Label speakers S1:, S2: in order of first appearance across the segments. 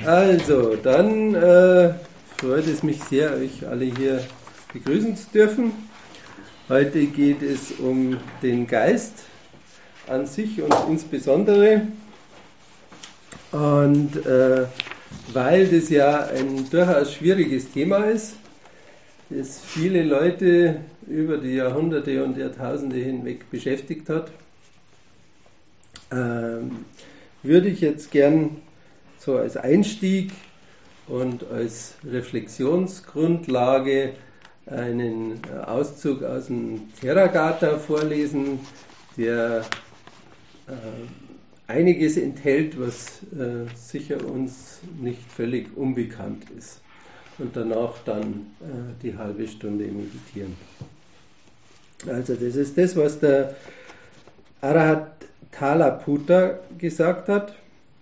S1: Also, dann freut es mich sehr, euch alle hier begrüßen zu dürfen. Heute geht es um den Geist an sich und insbesondere. Und weil das ja ein durchaus schwieriges Thema ist, das viele Leute über die Jahrhunderte und Jahrtausende hinweg beschäftigt hat, würde ich jetzt gern so als Einstieg und als Reflexionsgrundlage einen Auszug aus dem Theragatha vorlesen, der einiges enthält, was sicher uns nicht völlig unbekannt ist. Und danach dann die halbe Stunde meditieren. Also das ist das, was der Arahatalaputta gesagt hat.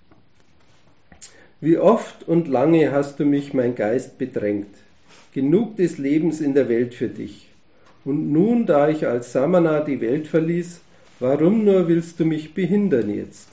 S1: Wie oft und lange hast du mich, mein Geist, bedrängt. Genug des Lebens in der Welt für dich. Und nun, da ich als Samana die Welt verließ, warum nur willst du mich behindern jetzt?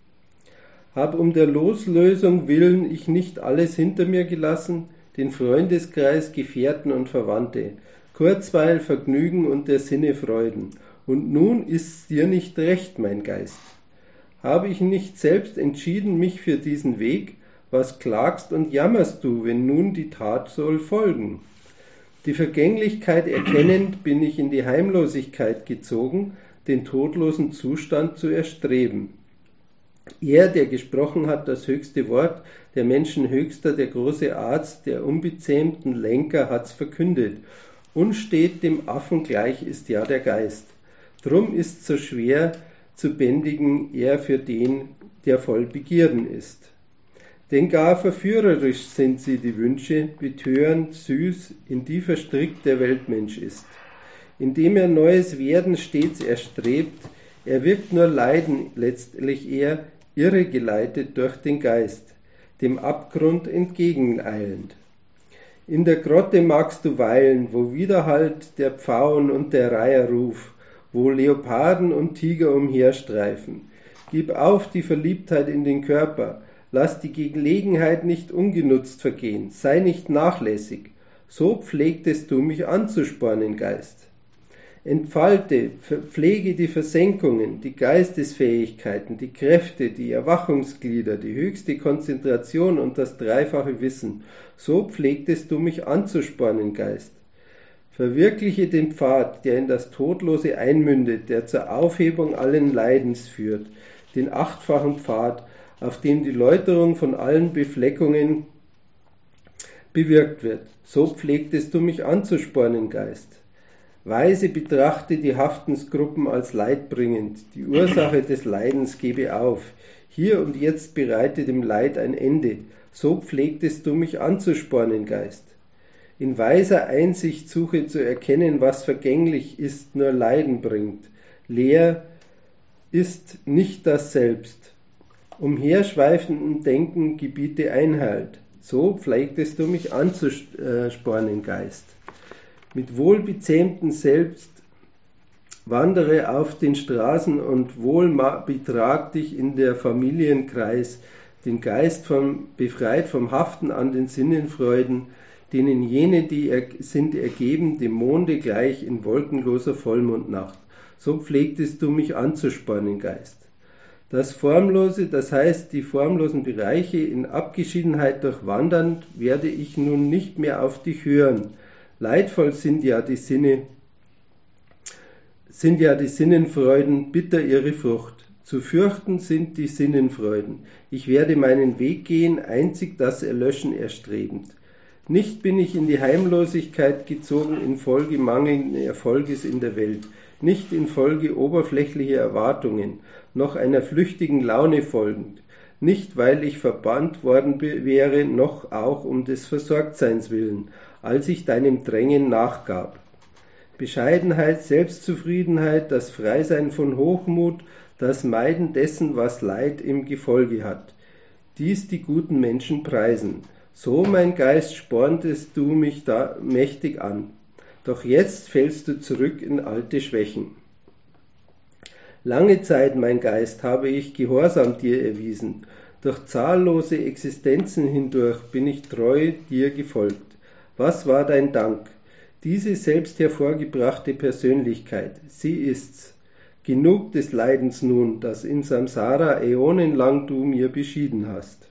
S1: Hab um der Loslösung willen ich nicht alles hinter mir gelassen, den Freundeskreis, Gefährten und Verwandte, Kurzweil, Vergnügen und der Sinne Freuden. Und nun ist's dir nicht recht, mein Geist. Habe ich nicht selbst entschieden mich für diesen Weg? Was klagst und jammerst du, wenn nun die Tat soll folgen? Die Vergänglichkeit erkennend bin ich in die Heimlosigkeit gezogen, den todlosen Zustand zu erstreben. Er, der gesprochen hat, das höchste Wort, der Menschen Höchster, der große Arzt, der unbezähmten Lenker, hat's verkündet. Unstet dem Affen gleich ist ja der Geist. Drum ist so schwer zu bändigen er für den, der voll Begierden ist. Denn gar verführerisch sind sie die Wünsche, betörend, süß, in die verstrickt der Weltmensch ist. Indem er neues Werden stets erstrebt, erwirkt nur Leiden letztlich er, irregeleitet durch den Geist, dem Abgrund entgegeneilend. In der Grotte magst du weilen, wo widerhallt der Pfauen und der Reiher Ruf, wo Leoparden und Tiger umherstreifen. Gib auf die Verliebtheit in den Körper, lass die Gelegenheit nicht ungenutzt vergehen, sei nicht nachlässig, so pflegtest du mich anzuspornen, Geist. Entfalte, pflege die Versenkungen, die Geistesfähigkeiten, die Kräfte, die Erwachungsglieder, die höchste Konzentration und das dreifache Wissen, so pflegtest du mich anzuspornen, Geist. Verwirkliche den Pfad, der in das Todlose einmündet, der zur Aufhebung allen Leidens führt, den achtfachen Pfad, auf dem die Läuterung von allen Befleckungen bewirkt wird. So pflegtest du mich anzuspornen, Geist. Weise betrachte die Haftensgruppen als leidbringend, die Ursache des Leidens gebe auf. Hier und jetzt bereite dem Leid ein Ende. So pflegtest du mich anzuspornen, Geist. In weiser Einsicht suche zu erkennen, was vergänglich ist, nur Leiden bringt. Leer ist nicht das Selbst. Umherschweifenden Denken gebiete Einhalt. So pflegtest du mich anzuspornen, Geist. Mit wohlbezähmtem Selbst wandere auf den Straßen und wohl betrag dich in der Familienkreis, den Geist befreit vom Haften an den Sinnenfreuden, denen jene, die sind ergeben, dem Monde gleich in wolkenloser Vollmondnacht. So pflegtest du mich anzuspornen, Geist. Das Formlose, das heißt die formlosen Bereiche in Abgeschiedenheit durchwandernd, werde ich nun nicht mehr auf dich hören. Leidvoll sind ja die Sinnenfreuden, bitter ihre Frucht. Zu fürchten sind die Sinnenfreuden. Ich werde meinen Weg gehen, einzig das Erlöschen erstrebend. Nicht bin ich in die Heimlosigkeit gezogen infolge mangelnden Erfolges in der Welt, nicht infolge oberflächlicher Erwartungen, noch einer flüchtigen Laune folgend, nicht weil ich verbannt worden wäre, noch auch um des Versorgtseins willen, als ich deinem Drängen nachgab. Bescheidenheit, Selbstzufriedenheit, das Freisein von Hochmut, das Meiden dessen, was Leid im Gefolge hat. Dies die guten Menschen preisen. So, mein Geist, sporntest du mich da mächtig an. Doch jetzt fällst du zurück in alte Schwächen. Lange Zeit, mein Geist, habe ich Gehorsam dir erwiesen, Durch zahllose Existenzen hindurch bin ich treu dir gefolgt. Was war dein Dank? Diese selbst hervorgebrachte Persönlichkeit, sie ist's. Genug des Leidens nun, das in Samsara äonenlang du mir beschieden hast.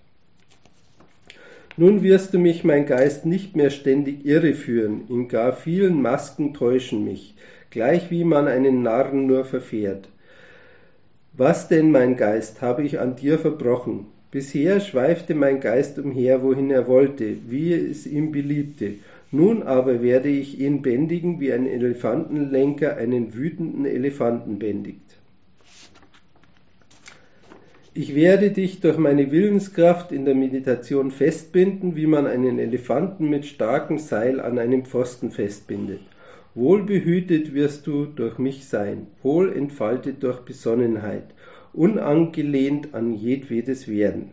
S1: Nun wirst du mich, mein Geist, nicht mehr ständig irreführen, in gar vielen Masken täuschen mich, gleich wie man einen Narren nur verfährt. Was denn, mein Geist, habe ich an dir verbrochen? Bisher schweifte mein Geist umher, wohin er wollte, wie es ihm beliebte. Nun aber werde ich ihn bändigen, wie ein Elefantenlenker einen wütenden Elefanten bändigt. Ich werde dich durch meine Willenskraft in der Meditation festbinden, wie man einen Elefanten mit starkem Seil an einem Pfosten festbindet. Wohlbehütet wirst du durch mich sein, wohl entfaltet durch Besonnenheit, unangelehnt an jedwedes Werden.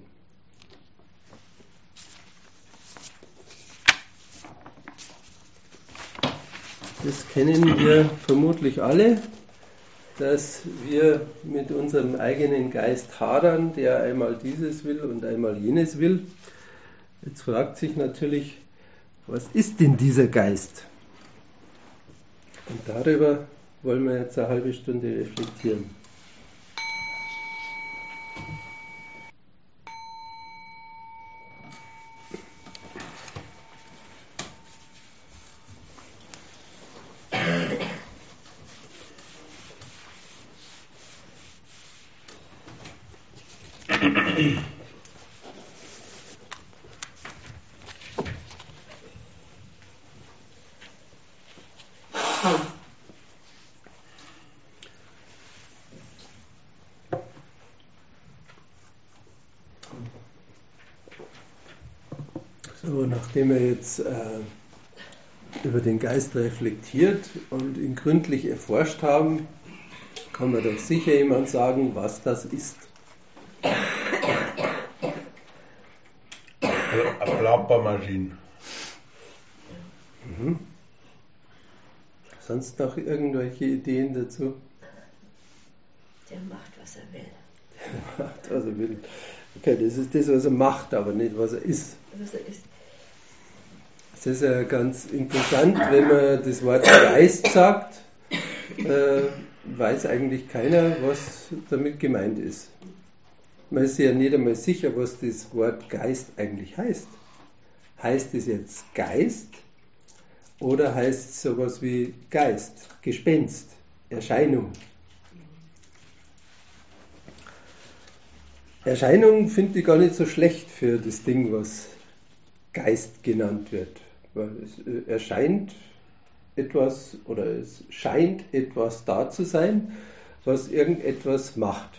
S1: Das kennen wir vermutlich alle, dass wir mit unserem eigenen Geist hadern, der einmal dieses will und einmal jenes will. Jetzt fragt sich natürlich, was ist denn dieser Geist? Und darüber wollen wir jetzt eine halbe Stunde reflektieren. So, nachdem wir jetzt über den Geist reflektiert und ihn gründlich erforscht haben, kann man doch sicher jemand sagen, was das ist.
S2: Eine Plappermaschine.
S1: Mhm. Sonst noch irgendwelche Ideen dazu?
S3: Der macht, was er will.
S1: Der macht, was er will. Okay, das ist das, was er macht, aber nicht, was er ist.
S3: Was er ist.
S1: Es ist ja ganz interessant, wenn man das Wort Geist sagt, weiß eigentlich keiner, was damit gemeint ist. Man ist ja nicht einmal sicher, was das Wort Geist eigentlich heißt. Heißt es jetzt Geist oder heißt es sowas wie Geist, Gespenst, Erscheinung? Erscheinung finde ich gar nicht so schlecht für das Ding, was Geist genannt wird. Weil es erscheint etwas oder es scheint etwas da zu sein, was irgendetwas macht.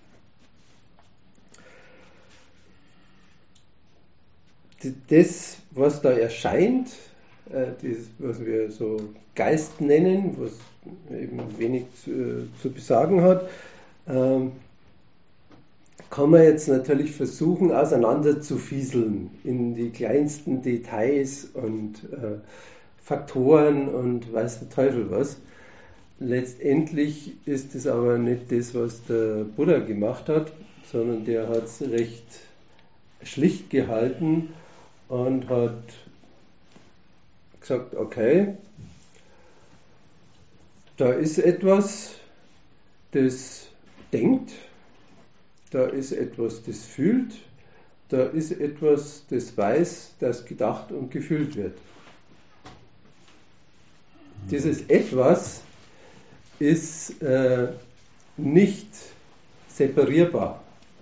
S1: Das, was da erscheint, das, was wir so Geist nennen, was eben wenig zu besagen hat, kann man jetzt natürlich versuchen, auseinander zu fieseln in die kleinsten Details und Faktoren und weiß der Teufel was. Letztendlich ist es aber nicht das, was der Buddha gemacht hat, sondern der hat es recht schlicht gehalten und hat gesagt, okay, da ist etwas, das denkt, da ist etwas, das fühlt, da ist etwas, das weiß, das gedacht und gefühlt wird. Dieses Etwas ist nicht separierbar.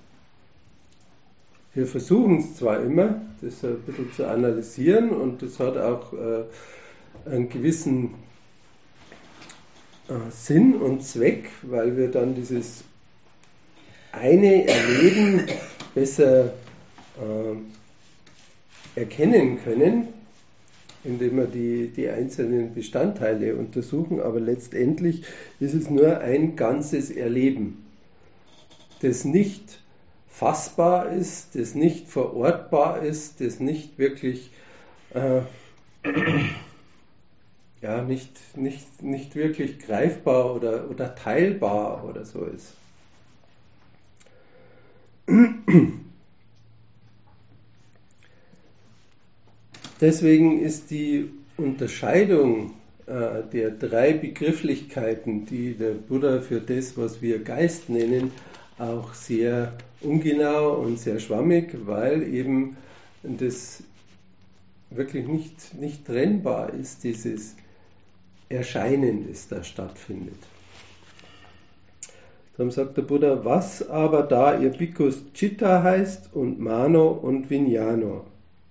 S1: Wir versuchen es zwar immer, das ein bisschen zu analysieren und das hat auch einen gewissen Sinn und Zweck, weil wir dann dieses eine Erleben besser erkennen können, indem wir die einzelnen Bestandteile untersuchen, aber letztendlich ist es nur ein ganzes Erleben, das nicht fassbar ist, das nicht verortbar ist, das nicht wirklich nicht wirklich greifbar oder teilbar oder so ist. Deswegen ist die Unterscheidung der drei Begrifflichkeiten, die der Buddha für das, was wir Geist nennen, auch sehr ungenau und sehr schwammig, weil eben das wirklich nicht trennbar ist, dieses Erscheinen, das da stattfindet. Darum sagt der Buddha, was aber da ihr Bhikkhus Chitta heißt und Mano und Vijnano.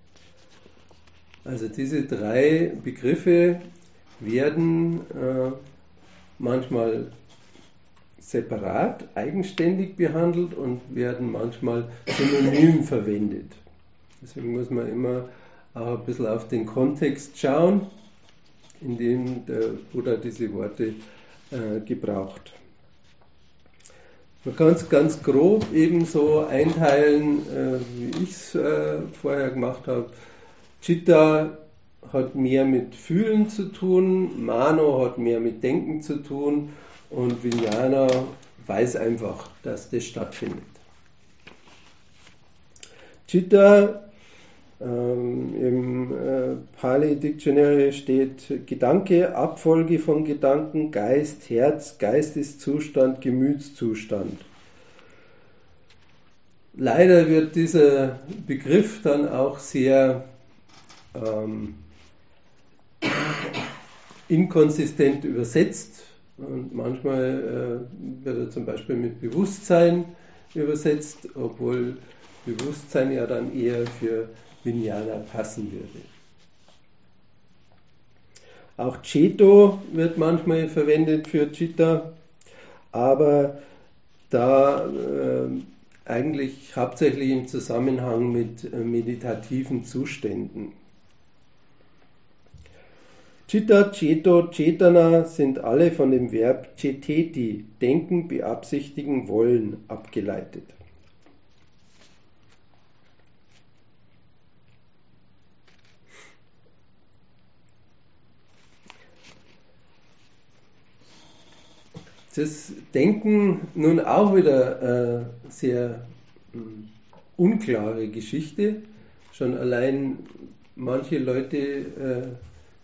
S1: Also diese drei Begriffe werden manchmal separat, eigenständig behandelt und werden manchmal synonym verwendet. Deswegen muss man immer auch ein bisschen auf den Kontext schauen, in dem der Buddha diese Worte gebraucht. Man kann es ganz grob eben so einteilen, wie ich es vorher gemacht habe. Chitta hat mehr mit Fühlen zu tun, Mano hat mehr mit Denken zu tun und Vijnana weiß einfach, dass das stattfindet. Chitta, im Pali Dictionary steht Gedanke, Abfolge von Gedanken, Geist, Herz, Geisteszustand, Gemütszustand. Leider wird dieser Begriff dann auch sehr inkonsistent übersetzt und manchmal wird er zum Beispiel mit Bewusstsein übersetzt, obwohl Bewusstsein ja dann eher für Vijnana passen würde. Auch Ceto wird manchmal verwendet für Chitta, aber da eigentlich hauptsächlich im Zusammenhang mit meditativen Zuständen. Chitta, Ceto, Cetana sind alle von dem Verb ceteti, denken, beabsichtigen, wollen, abgeleitet. Das Denken nun auch wieder sehr unklare Geschichte. Schon allein manche Leute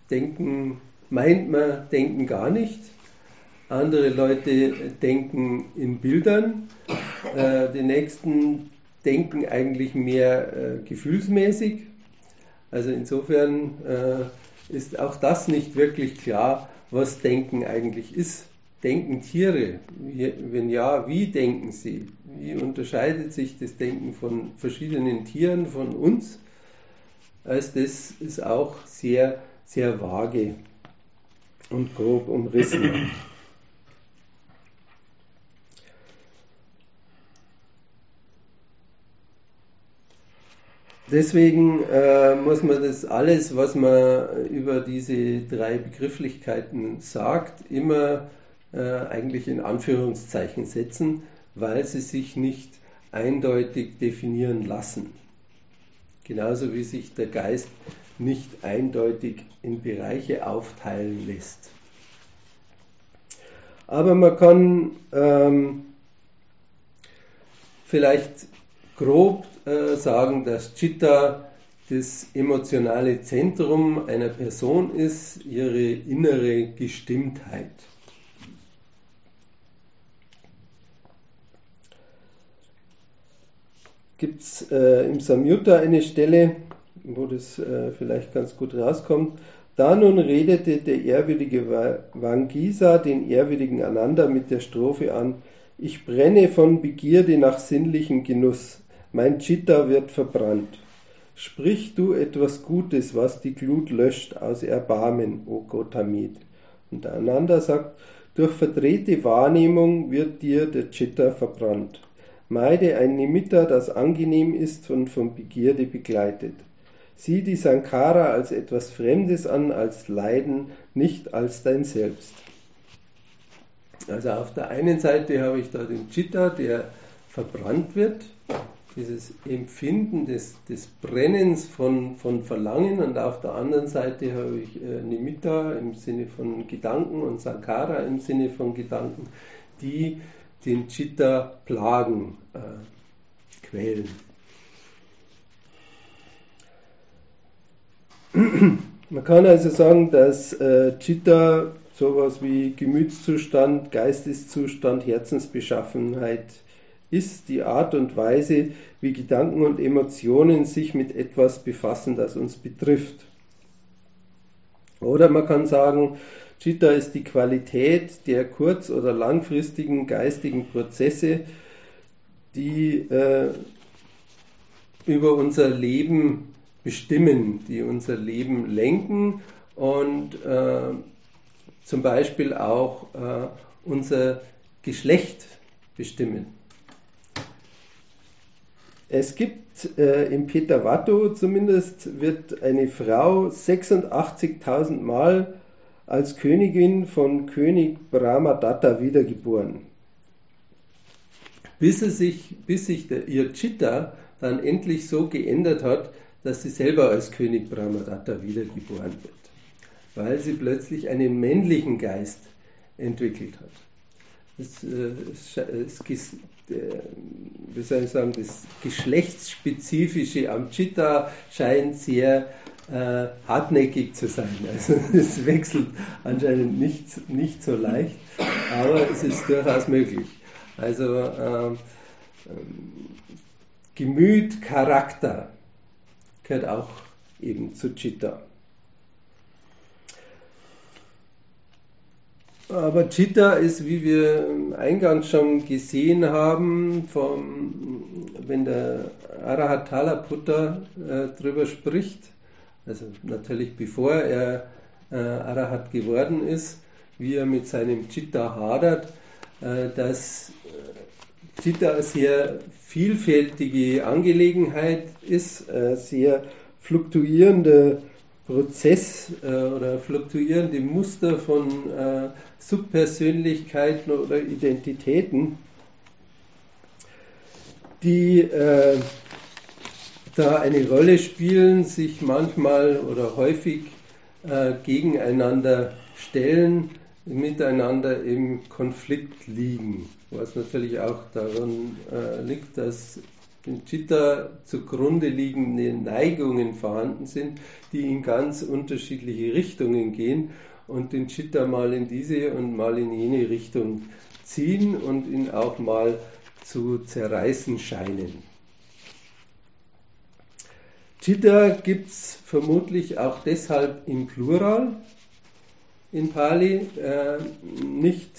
S1: denken gar nicht. Andere Leute denken in Bildern. Die nächsten denken eigentlich mehr gefühlsmäßig. Also insofern ist auch das nicht wirklich klar, was Denken eigentlich ist. Denken Tiere? Wenn ja, wie denken sie? Wie unterscheidet sich das Denken von verschiedenen Tieren von uns? Also das ist auch sehr, sehr vage und grob umrissen. Deswegen muss man das alles, was man über diese drei Begrifflichkeiten sagt, immer eigentlich in Anführungszeichen setzen, weil sie sich nicht eindeutig definieren lassen. Genauso wie sich der Geist nicht eindeutig in Bereiche aufteilen lässt. Aber man kann vielleicht grob sagen, dass Chitta das emotionale Zentrum einer Person ist, ihre innere Gestimmtheit. Gibt es im Samyutta eine Stelle, wo das vielleicht ganz gut rauskommt. Da nun redete der ehrwürdige Vangisa den ehrwürdigen Ananda mit der Strophe an: Ich brenne von Begierde nach sinnlichem Genuss, mein Chitta wird verbrannt. Sprich du etwas Gutes, was die Glut löscht, aus Erbarmen, o Gautamid. Und der Ananda sagt: Durch verdrehte Wahrnehmung wird dir der Chitta verbrannt. Meide ein Nimitta, das angenehm ist und von Begierde begleitet. Sieh die Sankhara als etwas Fremdes an, als Leiden, nicht als dein Selbst. Also auf der einen Seite habe ich da den Chitta, der verbrannt wird, dieses Empfinden des Brennens von Verlangen, und auf der anderen Seite habe ich Nimitta im Sinne von Gedanken und Sankhara im Sinne von Gedanken, die den Chitta plagen, quälen. Man kann also sagen, dass Chitta sowas wie Gemütszustand, Geisteszustand, Herzensbeschaffenheit ist, die Art und Weise, wie Gedanken und Emotionen sich mit etwas befassen, das uns betrifft. Oder man kann sagen, Chitta ist die Qualität der kurz- oder langfristigen geistigen Prozesse, die über unser Leben bestimmen, die unser Leben lenken und zum Beispiel auch unser Geschlecht bestimmen. Es gibt im Petavattō zumindest, wird eine Frau 86.000 Mal als Königin von König Brahmadatta wiedergeboren. Bis sich ihr Chitta dann endlich so geändert hat, dass sie selber als König Brahmadatta wiedergeboren wird, weil sie plötzlich einen männlichen Geist entwickelt hat. Das Geschlechtsspezifische am Chitta scheint sehr hartnäckig zu sein. Also es wechselt anscheinend nicht so leicht, aber es ist durchaus möglich. Also Gemüt, Charakter gehört auch eben zu Chitta. Aber Chitta ist, wie wir eingangs schon gesehen haben, wenn der Arahat-Thalaputra drüber spricht, also natürlich bevor er Arahat geworden ist, wie er mit seinem Chitta hadert, dass Chitta eine sehr vielfältige Angelegenheit ist, sehr fluktuierender Prozess oder fluktuierende Muster von Subpersönlichkeiten oder Identitäten, die da eine Rolle spielen, sich manchmal oder häufig gegeneinander stellen, miteinander im Konflikt liegen, was natürlich auch daran liegt, dass im Chitta zugrunde liegende Neigungen vorhanden sind, die in ganz unterschiedliche Richtungen gehen und den Chitta mal in diese und mal in jene Richtung ziehen und ihn auch mal zu zerreißen scheinen. Chitta gibt es vermutlich auch deshalb im Plural in Pali, nicht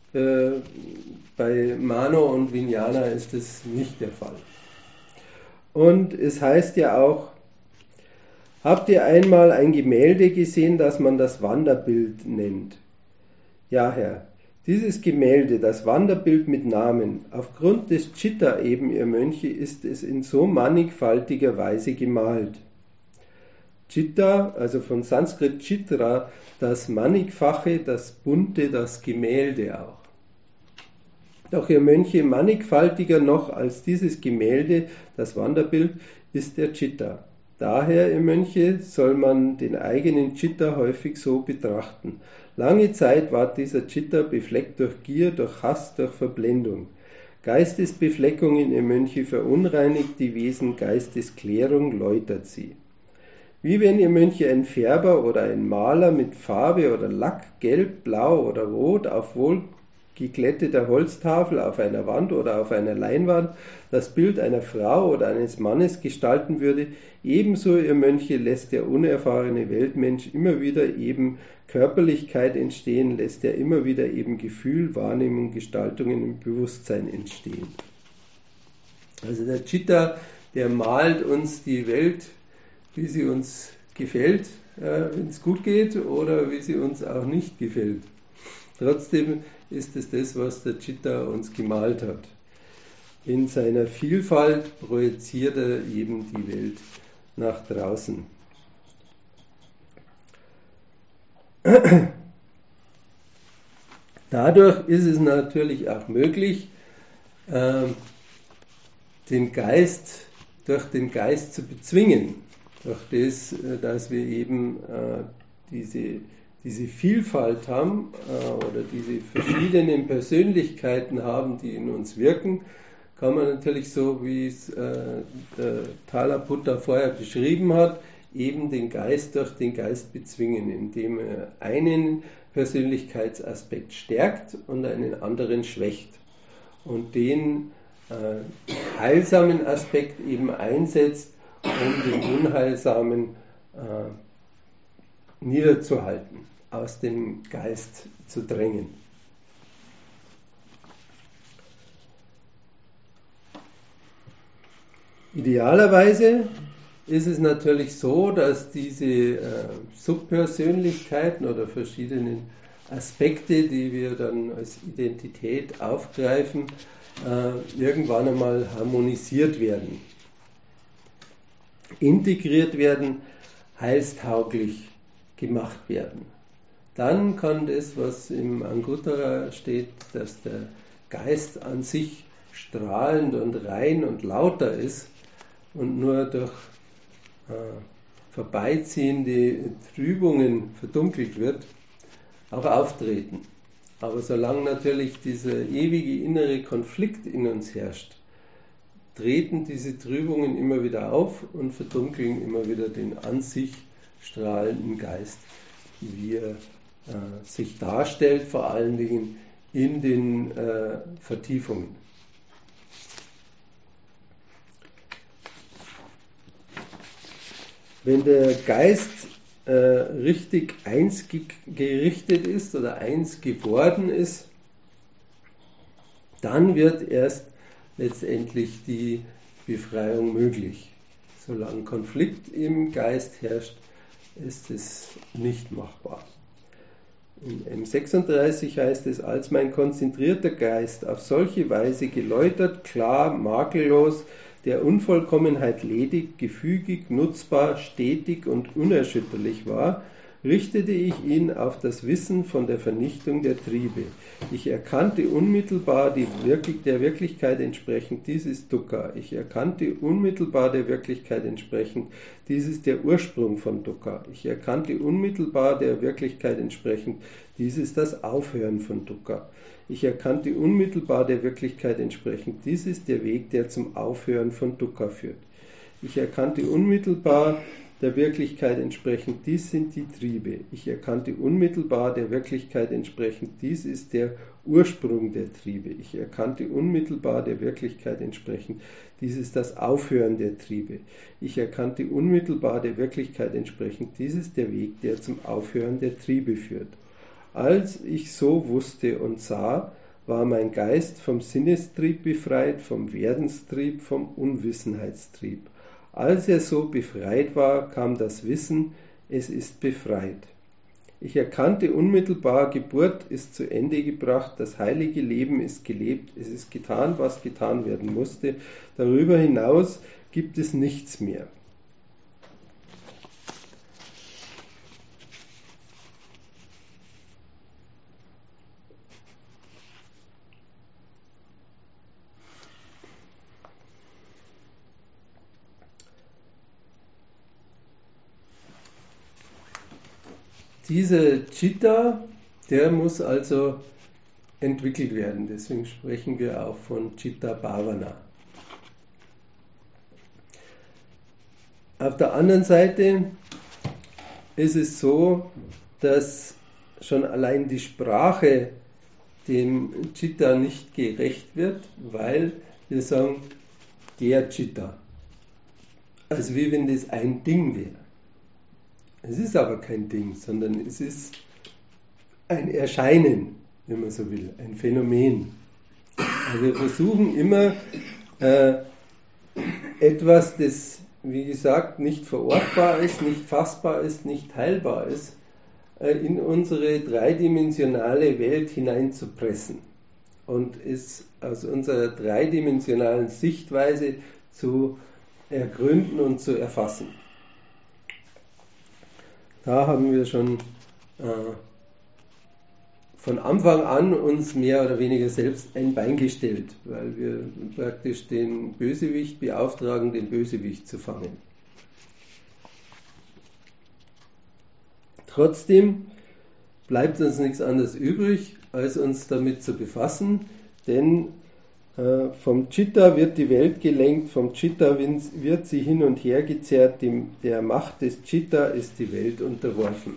S1: bei Mano und Vijnana ist es nicht der Fall. Und es heißt ja auch, habt ihr einmal ein Gemälde gesehen, das man das Wanderbild nennt? Ja, Herr, dieses Gemälde, das Wanderbild mit Namen, aufgrund des Chitta eben, ihr Mönche, ist es in so mannigfaltiger Weise gemalt. Chitta, also von Sanskrit Chitra, das Mannigfache, das Bunte, das Gemälde auch. Doch ihr Mönche, mannigfaltiger noch als dieses Gemälde, das Wanderbild, ist der Chitta. Daher, ihr Mönche, soll man den eigenen Chitta häufig so betrachten. Lange Zeit war dieser Chitta befleckt durch Gier, durch Hass, durch Verblendung. Geistesbefleckungen, ihr Mönche, verunreinigt die Wesen, Geistesklärung läutert sie. Wie wenn ihr Mönche ein Färber oder ein Maler mit Farbe oder Lack, gelb, blau oder rot auf wohlgeglätteter Holztafel auf einer Wand oder auf einer Leinwand das Bild einer Frau oder eines Mannes gestalten würde, ebenso, ihr Mönche, lässt der unerfahrene Weltmensch immer wieder eben Körperlichkeit entstehen, lässt er immer wieder eben Gefühl, Wahrnehmung, Gestaltungen im Bewusstsein entstehen. Also der Chitta, der malt uns die Welt, wie sie uns gefällt, wenn es gut geht, oder wie sie uns auch nicht gefällt. Trotzdem ist es das, was der Chitta uns gemalt hat. In seiner Vielfalt projiziert er eben die Welt nach draußen. Dadurch ist es natürlich auch möglich, den Geist durch den Geist zu bezwingen. Durch das, dass wir eben diese Vielfalt haben oder diese verschiedenen Persönlichkeiten haben, die in uns wirken, kann man natürlich so, wie es der Thalaputra vorher beschrieben hat, eben den Geist durch den Geist bezwingen, indem er einen Persönlichkeitsaspekt stärkt und einen anderen schwächt. Und den heilsamen Aspekt eben einsetzt, um den unheilsamen niederzuhalten, aus dem Geist zu drängen. Idealerweise ist es natürlich so, dass diese Subpersönlichkeiten oder verschiedenen Aspekte, die wir dann als Identität aufgreifen, irgendwann einmal harmonisiert werden, integriert werden, heilstauglich gemacht werden. Dann kann das, was im Anguttara steht, dass der Geist an sich strahlend und rein und lauter ist und nur durch vorbeiziehende Trübungen verdunkelt wird, auch auftreten. Aber solange natürlich dieser ewige innere Konflikt in uns herrscht, treten diese Trübungen immer wieder auf und verdunkeln immer wieder den an sich strahlenden Geist, wie er sich darstellt, vor allen Dingen in den Vertiefungen. Wenn der Geist richtig eins gerichtet ist oder eins geworden ist, dann wird erst letztendlich die Befreiung möglich. Solange Konflikt im Geist herrscht, ist es nicht machbar. In M36 heißt es, als mein konzentrierter Geist auf solche Weise geläutert, klar, makellos, der Unvollkommenheit ledig, gefügig, nutzbar, stetig und unerschütterlich war, richtete ich ihn auf das Wissen von der Vernichtung der Triebe. Ich erkannte unmittelbar der Wirklichkeit entsprechend, dies ist Dukkha. Ich erkannte unmittelbar der Wirklichkeit entsprechend, dies ist der Ursprung von Dukkha. Ich erkannte unmittelbar der Wirklichkeit entsprechend, dies ist das Aufhören von Dukkha. Ich erkannte unmittelbar der Wirklichkeit entsprechend, dies ist der Weg, der zum Aufhören von Dukkha führt. Ich erkannte unmittelbar der Wirklichkeit entsprechend, dies sind die Triebe. Ich erkannte unmittelbar der Wirklichkeit entsprechend, dies ist der Ursprung der Triebe. Ich erkannte unmittelbar der Wirklichkeit entsprechend, dies ist das Aufhören der Triebe. Ich erkannte unmittelbar der Wirklichkeit entsprechend, dies ist der Weg, der zum Aufhören der Triebe führt. Als ich so wusste und sah, war mein Geist vom Sinnestrieb befreit, vom Werdenstrieb, vom Unwissenheitstrieb. Als er so befreit war, kam das Wissen, es ist befreit. Ich erkannte unmittelbar, Geburt ist zu Ende gebracht, das heilige Leben ist gelebt, es ist getan, was getan werden musste. Darüber hinaus gibt es nichts mehr. Dieser Chitta, der muss also entwickelt werden. Deswegen sprechen wir auch von Chitta Bhavana. Auf der anderen Seite ist es so, dass schon allein die Sprache dem Chitta nicht gerecht wird, weil wir sagen, der Chitta. Also wie wenn das ein Ding wäre. Es ist aber kein Ding, sondern es ist ein Erscheinen, wenn man so will, ein Phänomen. Also wir versuchen immer etwas, das, wie gesagt, nicht verortbar ist, nicht fassbar ist, nicht teilbar ist, in unsere dreidimensionale Welt hineinzupressen und es aus unserer dreidimensionalen Sichtweise zu ergründen und zu erfassen. Da haben wir schon von Anfang an uns mehr oder weniger selbst ein Bein gestellt, weil wir praktisch den Bösewicht beauftragen, den Bösewicht zu fangen. Trotzdem bleibt uns nichts anderes übrig, als uns damit zu befassen, denn Vom Chitta wird die Welt gelenkt, vom Chitta wird sie hin und her gezerrt, der Macht des Chitta ist die Welt unterworfen.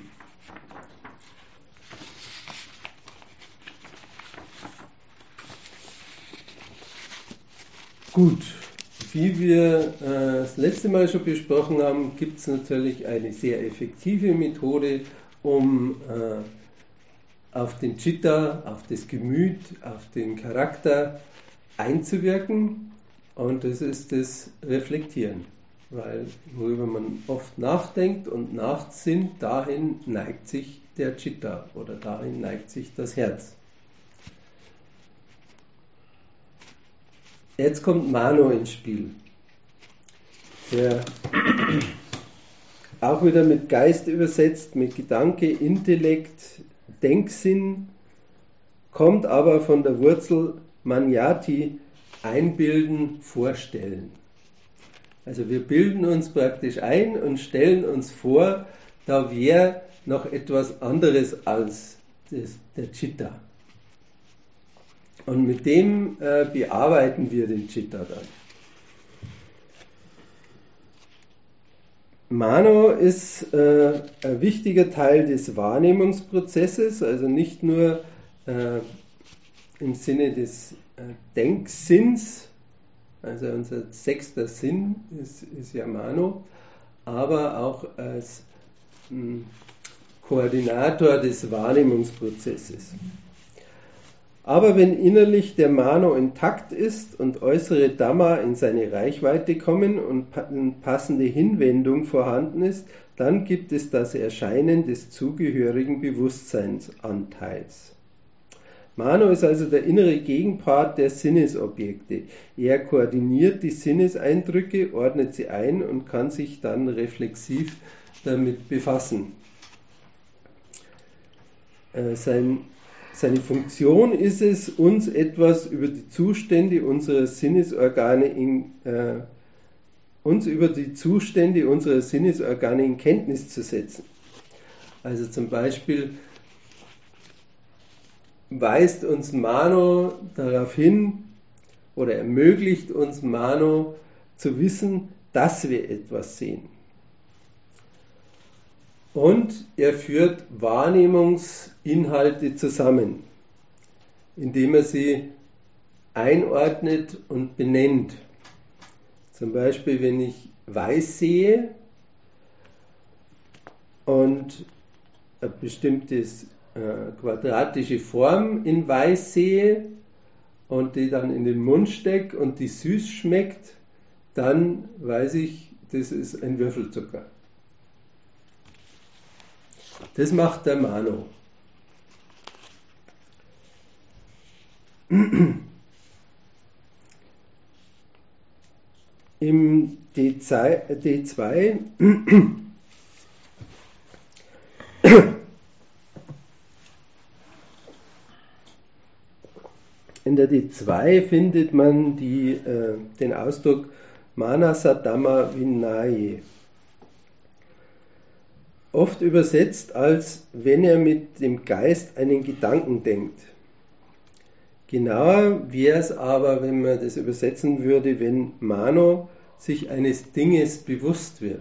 S1: Gut, wie wir das letzte Mal schon besprochen haben, gibt es natürlich eine sehr effektive Methode, um auf den Chitta, auf das Gemüt, auf den Charakter einzuwirken, und das ist das Reflektieren, weil worüber man oft nachdenkt und nachsinnt, dahin neigt sich der Chitta oder dahin neigt sich das Herz. Jetzt kommt Mano ins Spiel, der auch wieder mit Geist übersetzt, mit Gedanke, Intellekt, Denksinn, kommt aber von der Wurzel Manyati, einbilden, vorstellen. Also wir bilden uns praktisch ein und stellen uns vor, da wäre noch etwas anderes als der Chitta. Und mit dem bearbeiten wir den Chitta dann. Mano ist ein wichtiger Teil des Wahrnehmungsprozesses, also nicht nur im Sinne des Denksinns, also unser sechster Sinn ist ja Mano, aber auch als Koordinator des Wahrnehmungsprozesses. Aber wenn innerlich der Mano intakt ist und äußere Dhamma in seine Reichweite kommen und passende Hinwendung vorhanden ist, dann gibt es das Erscheinen des zugehörigen Bewusstseinsanteils. Mano ist also der innere Gegenpart der Sinnesobjekte. Er koordiniert die Sinneseindrücke, ordnet sie ein und kann sich dann reflexiv damit befassen. Seine Funktion ist es, uns etwas über die Zustände unserer Sinnesorgane in Kenntnis zu setzen. Also zum Beispiel weist uns Mano darauf hin oder ermöglicht uns Mano zu wissen, dass wir etwas sehen. Und er führt Wahrnehmungsinhalte zusammen, indem er sie einordnet und benennt. Zum Beispiel, wenn ich weiß sehe und ein bestimmtes quadratische Form in weiß sehe und die dann in den Mund stecke und die süß schmeckt, dann weiß ich, das ist ein Würfelzucker. Das macht der Mano. Im D2 in der D2 findet man den Ausdruck Manasa Dhamma Vinaya. Oft übersetzt als wenn er mit dem Geist einen Gedanken denkt. Genauer wäre es aber, wenn man das übersetzen würde, wenn Mano sich eines Dinges bewusst wird.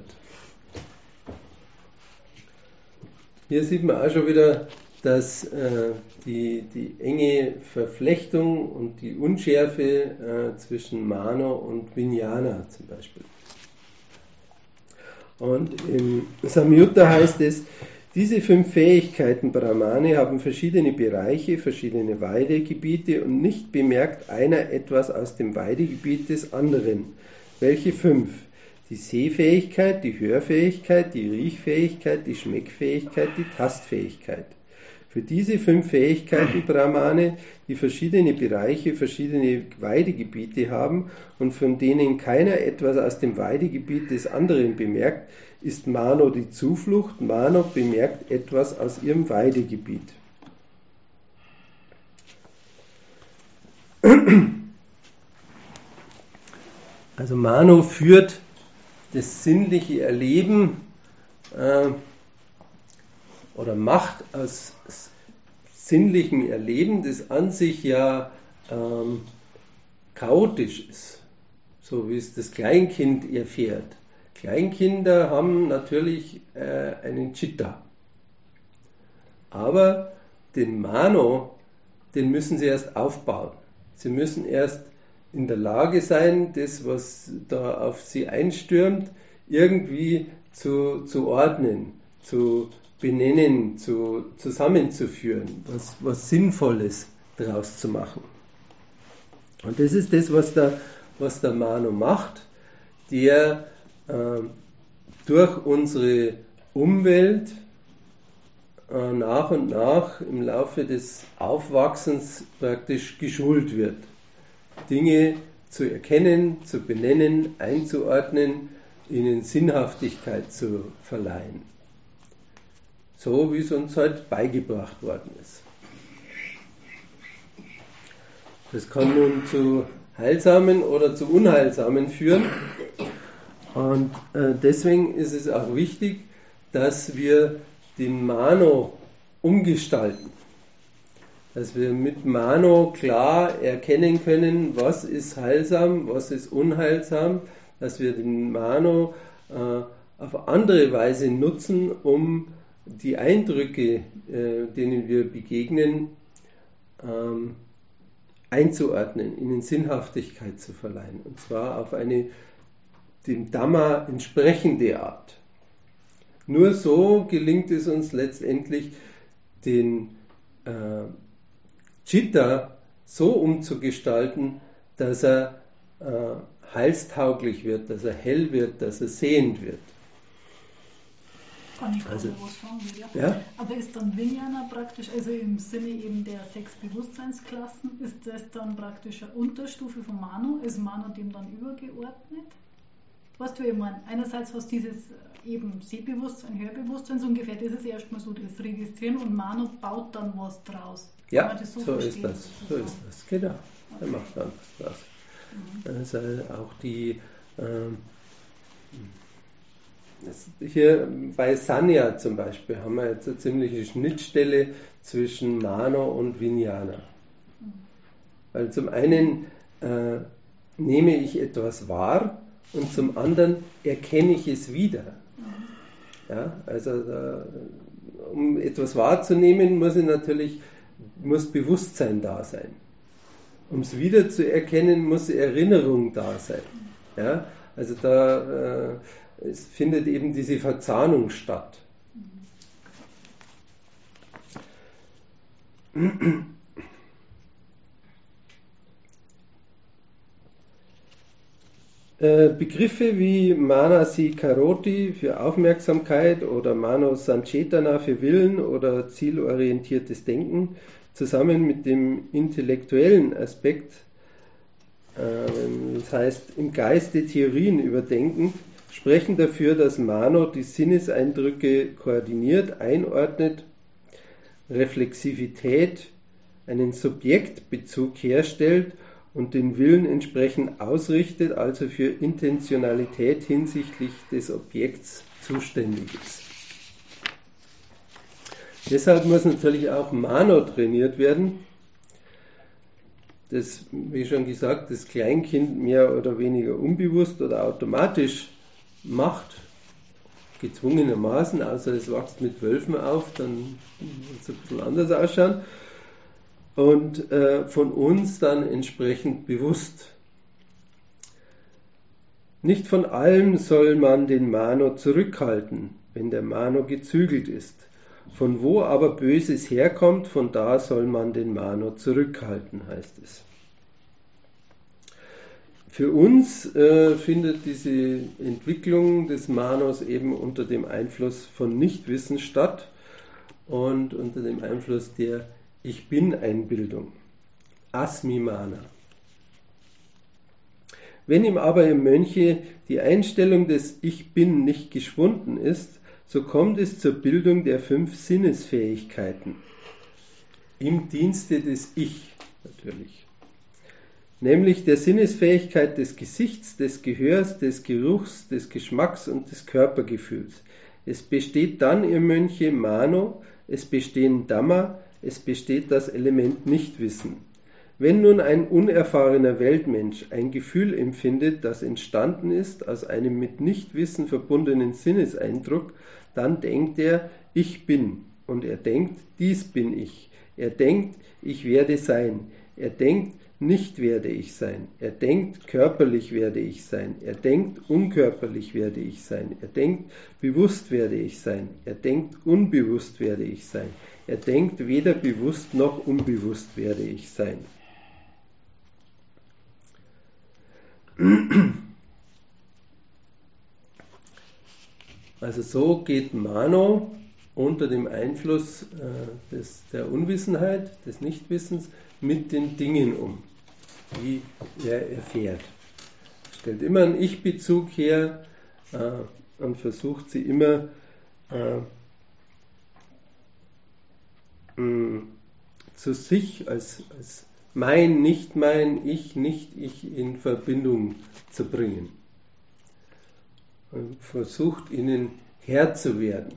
S1: Hier sieht man auch schon wieder, dass die enge Verflechtung und die Unschärfe zwischen Mano und Vijnana zum Beispiel. Und im Samyutta heißt es, diese 5 Fähigkeiten Brahmane haben verschiedene Bereiche, verschiedene Weidegebiete und nicht bemerkt einer etwas aus dem Weidegebiet des anderen. Welche 5? Die Sehfähigkeit, die Hörfähigkeit, die Riechfähigkeit, die Schmeckfähigkeit, die Tastfähigkeit. Für diese 5 Fähigkeiten Brahmane, die verschiedene Bereiche, verschiedene Weidegebiete haben und von denen keiner etwas aus dem Weidegebiet des anderen bemerkt, ist Mano die Zuflucht. Mano bemerkt etwas aus ihrem Weidegebiet. Also Mano führt das sinnliche Erleben oder macht aus sinnlichem Erleben, das an sich ja chaotisch ist, so wie es das Kleinkind erfährt. Kleinkinder haben natürlich einen Chitta, aber den Mano, den müssen sie erst aufbauen. Sie müssen erst in der Lage sein, das, was da auf sie einstürmt, irgendwie zu ordnen, zu benennen, zusammenzuführen, was Sinnvolles daraus zu machen. Und das ist das, was der Mano macht, der durch unsere Umwelt nach und nach im Laufe des Aufwachsens praktisch geschult wird. Dinge zu erkennen, zu benennen, einzuordnen, ihnen Sinnhaftigkeit zu verleihen. So wie es uns halt beigebracht worden ist. Das kann nun zu heilsamen oder zu unheilsamen führen. Und deswegen ist es auch wichtig, dass wir den Mano umgestalten. Dass wir mit Mano klar erkennen können, was ist heilsam, was ist unheilsam. Dass wir den Mano auf andere Weise nutzen, um die Eindrücke, denen wir begegnen, einzuordnen, ihnen Sinnhaftigkeit zu verleihen. Und zwar auf eine dem Dhamma entsprechende Art. Nur so gelingt es uns letztendlich, den Chitta so umzugestalten, dass er heilstauglich wird, dass er hell wird, dass er sehend wird.
S4: Kann ich also was fragen? Ja. Aber ist dann Vijnana praktisch, also im Sinne eben der 6 Bewusstseinsklassen, ist das dann praktisch eine Unterstufe von Mano? Ist Mano dem dann übergeordnet? Weißt du, ich meine, einerseits hast du dieses eben Sehbewusstsein, Hörbewusstsein, so ungefähr, das ist erstmal so das Registrieren und Mano baut dann was draus.
S1: Ja, so ist das, genau. Okay. Er macht dann was draus. Also auch die hier bei Sanya zum Beispiel haben wir jetzt eine ziemliche Schnittstelle zwischen Mano und Vijnana. Weil zum einen nehme ich etwas wahr und zum anderen erkenne ich es wieder. Ja, also um etwas wahrzunehmen, muss Bewusstsein da sein. Um es wieder zu erkennen, muss Erinnerung da sein. Ja, also es findet eben diese Verzahnung statt. Begriffe wie Manasi Karoti für Aufmerksamkeit oder Mano Sancetana für Willen oder zielorientiertes Denken zusammen mit dem intellektuellen Aspekt, das heißt im Geiste Theorien überdenken, sprechen dafür, dass Mano die Sinneseindrücke koordiniert, einordnet, Reflexivität, einen Subjektbezug herstellt und den Willen entsprechend ausrichtet, also für Intentionalität hinsichtlich des Objekts zuständig ist. Deshalb muss natürlich auch Mano trainiert werden, das, wie schon gesagt, das Kleinkind mehr oder weniger unbewusst oder automatisch macht, gezwungenermaßen, außer es wächst mit Wölfen auf, dann wird es ein bisschen anders ausschauen. Und von uns dann entsprechend bewusst. Nicht von allem soll man den Mano zurückhalten, wenn der Mano gezügelt ist. Von wo aber Böses herkommt, von da soll man den Mano zurückhalten, heißt es. Für uns findet diese Entwicklung des Manos eben unter dem Einfluss von Nichtwissen statt und unter dem Einfluss der Ich-Bin-Einbildung, Asmimana. Wenn ihm aber im Mönche die Einstellung des Ich-Bin nicht geschwunden ist, so kommt es zur Bildung der 5 Sinnesfähigkeiten, im Dienste des Ich natürlich. Nämlich der Sinnesfähigkeit des Gesichts, des Gehörs, des Geruchs, des Geschmacks und des Körpergefühls. Es besteht dann im Mönche Mano, es bestehen Dhamma, es besteht das Element Nichtwissen. Wenn nun ein unerfahrener Weltmensch ein Gefühl empfindet, das entstanden ist aus einem mit Nichtwissen verbundenen Sinneseindruck, dann denkt er, ich bin. Und er denkt, dies bin ich. Er denkt, ich werde sein. Er denkt, nicht werde ich sein. Er denkt, körperlich werde ich sein. Er denkt, unkörperlich werde ich sein. Er denkt, bewusst werde ich sein. Er denkt, unbewusst werde ich sein. Er denkt, weder bewusst noch unbewusst werde ich sein. Also so geht Mano unter dem Einfluss der Unwissenheit, des Nichtwissens mit den Dingen um, die er erfährt. Stellt immer einen Ich-Bezug her und versucht sie immer zu sich als mein, nicht mein, ich, nicht ich in Verbindung zu bringen. Und versucht ihnen Herr zu werden.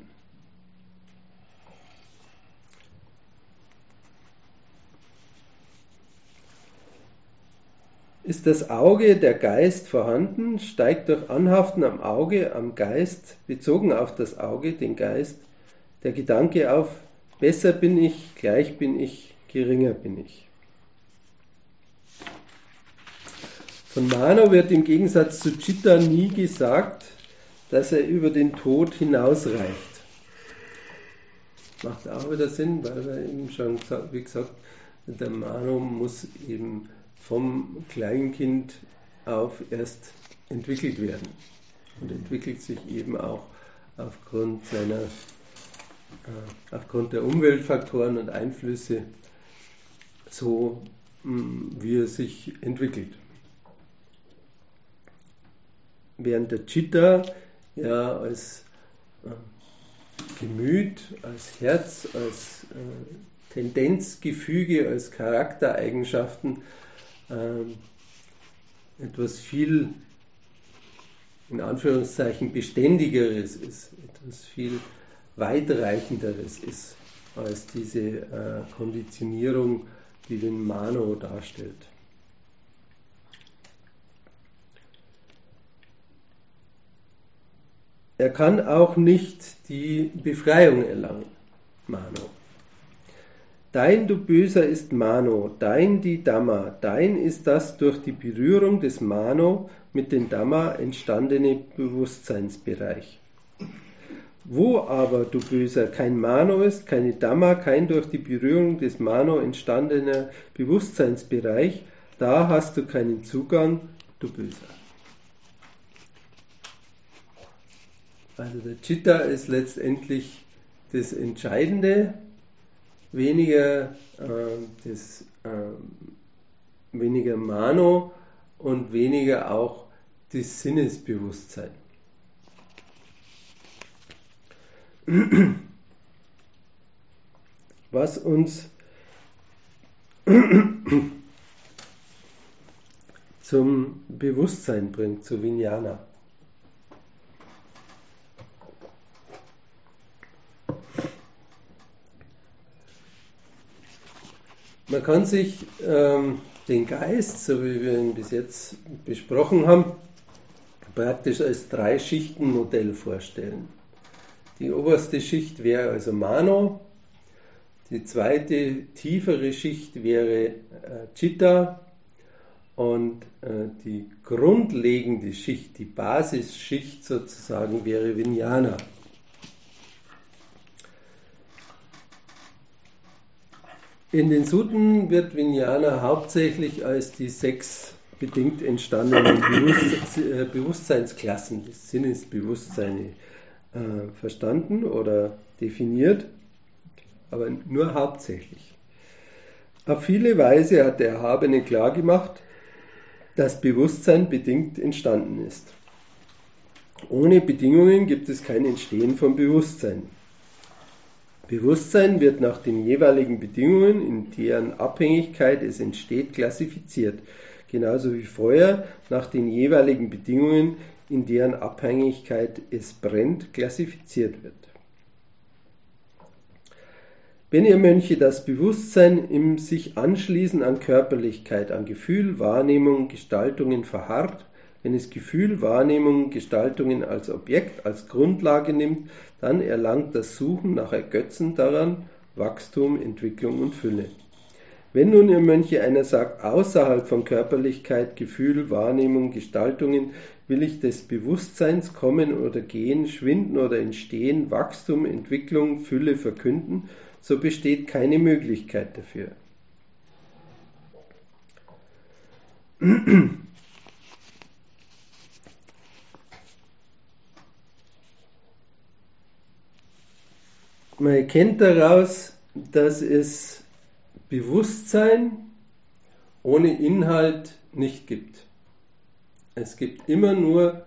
S1: Ist das Auge, der Geist vorhanden, steigt durch Anhaften am Auge, am Geist, bezogen auf das Auge, den Geist, der Gedanke auf, besser bin ich, gleich bin ich, geringer bin ich. Von Mano wird im Gegensatz zu Citta nie gesagt, dass er über den Tod hinausreicht. Macht auch wieder Sinn, weil wir eben schon, wie gesagt, der Mano muss eben vom Kleinkind auf erst entwickelt werden und entwickelt sich eben auch aufgrund der Umweltfaktoren und Einflüsse so, wie er sich entwickelt. Während der Citta ja als Gemüt, als Herz, als Tendenzgefüge, als Charaktereigenschaften etwas viel, in Anführungszeichen, Beständigeres ist, etwas viel Weitreichenderes ist, als diese Konditionierung, die den Mano darstellt. Er kann auch nicht die Befreiung erlangen, Mano. Dein, du Böser, ist Mano, dein die Dhamma, dein ist das durch die Berührung des Mano mit dem Dhamma entstandene Bewusstseinsbereich. Wo aber, du Böser, kein Mano ist, keine Dhamma, kein durch die Berührung des Mano entstandener Bewusstseinsbereich, da hast du keinen Zugang, du Böser. Also der Citta ist letztendlich das Entscheidende, weniger Mano und weniger auch das Sinnesbewusstsein. Was uns zum Bewusstsein bringt, zu Vijnana. Man kann sich den Geist, so wie wir ihn bis jetzt besprochen haben, praktisch als 3-Schichten-Modell vorstellen. Die oberste Schicht wäre also Mano, die zweite, tiefere Schicht wäre Citta und die grundlegende Schicht, die Basisschicht sozusagen, wäre Vijnana. In den Suten wird Vijnana hauptsächlich als die 6 bedingt entstandenen Bewusstseinsklassen des Sinnesbewusstseins verstanden oder definiert, aber nur hauptsächlich. Auf viele Weise hat der Erhabene klargemacht, dass Bewusstsein bedingt entstanden ist. Ohne Bedingungen gibt es kein Entstehen von Bewusstsein. Bewusstsein wird nach den jeweiligen Bedingungen, in deren Abhängigkeit es entsteht, klassifiziert, genauso wie Feuer nach den jeweiligen Bedingungen, in deren Abhängigkeit es brennt, klassifiziert wird. Wenn ihr Mönche das Bewusstsein im sich Anschließen an Körperlichkeit, an Gefühl, Wahrnehmung, Gestaltungen verharrt, wenn es Gefühl, Wahrnehmung, Gestaltungen als Objekt, als Grundlage nimmt, dann erlangt das Suchen nach Ergötzen daran Wachstum, Entwicklung und Fülle. Wenn nun ihr Mönche einer sagt, außerhalb von Körperlichkeit, Gefühl, Wahrnehmung, Gestaltungen will ich des Bewusstseins kommen oder gehen, schwinden oder entstehen, Wachstum, Entwicklung, Fülle verkünden, so besteht keine Möglichkeit dafür. Man erkennt daraus, dass es Bewusstsein ohne Inhalt nicht gibt. Es gibt immer nur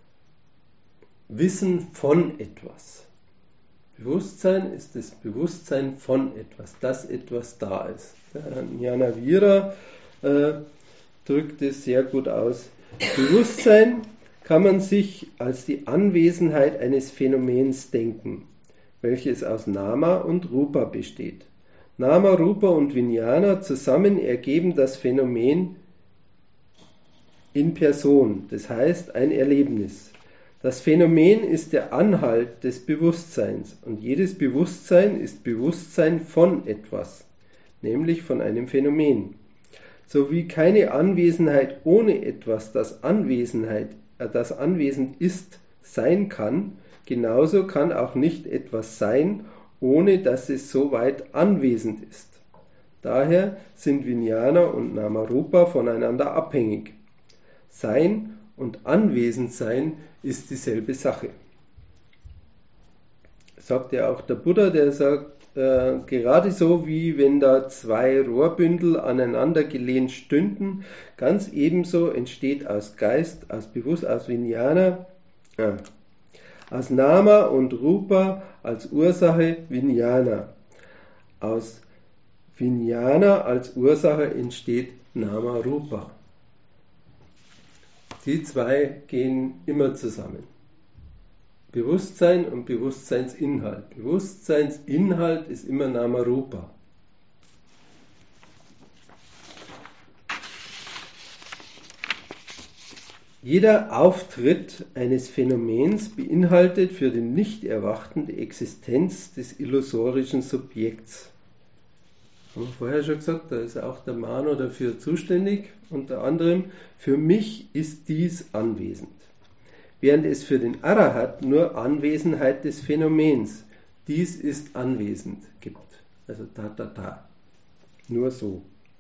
S1: Wissen von etwas. Bewusstsein ist das Bewusstsein von etwas, dass etwas da ist. Jnana Vira drückt es sehr gut aus. Bewusstsein kann man sich als die Anwesenheit eines Phänomens denken, welches aus Nama und Rupa besteht. Nama, Rupa und Vijnana zusammen ergeben das Phänomen in Person, das heißt ein Erlebnis. Das Phänomen ist der Anhalt des Bewusstseins und jedes Bewusstsein ist Bewusstsein von etwas, nämlich von einem Phänomen. So wie keine Anwesenheit ohne etwas, das anwesend ist, sein kann, genauso kann auch nicht etwas sein, ohne dass es so weit anwesend ist. Daher sind Vijnana und Namarupa voneinander abhängig. Sein und Anwesendsein ist dieselbe Sache. Sagt ja auch der Buddha, der sagt, gerade so wie wenn da zwei Rohrbündel aneinander gelehnt stünden, ganz ebenso entsteht aus Geist, aus Bewusstsein, aus Vijnana, aus Nama und Rupa als Ursache Vijnana. Aus Vijnana als Ursache entsteht Nama Rupa. Die zwei gehen immer zusammen. Bewusstsein und Bewusstseinsinhalt. Bewusstseinsinhalt ist immer Nama Rupa. Jeder Auftritt eines Phänomens beinhaltet für den Nicht-Erwachten die Existenz des illusorischen Subjekts. Haben wir vorher schon gesagt, da ist auch der Mano dafür zuständig, unter anderem, für mich ist dies anwesend. Während es für den Arahat nur Anwesenheit des Phänomens, dies ist anwesend, gibt. Also ta. Nur so.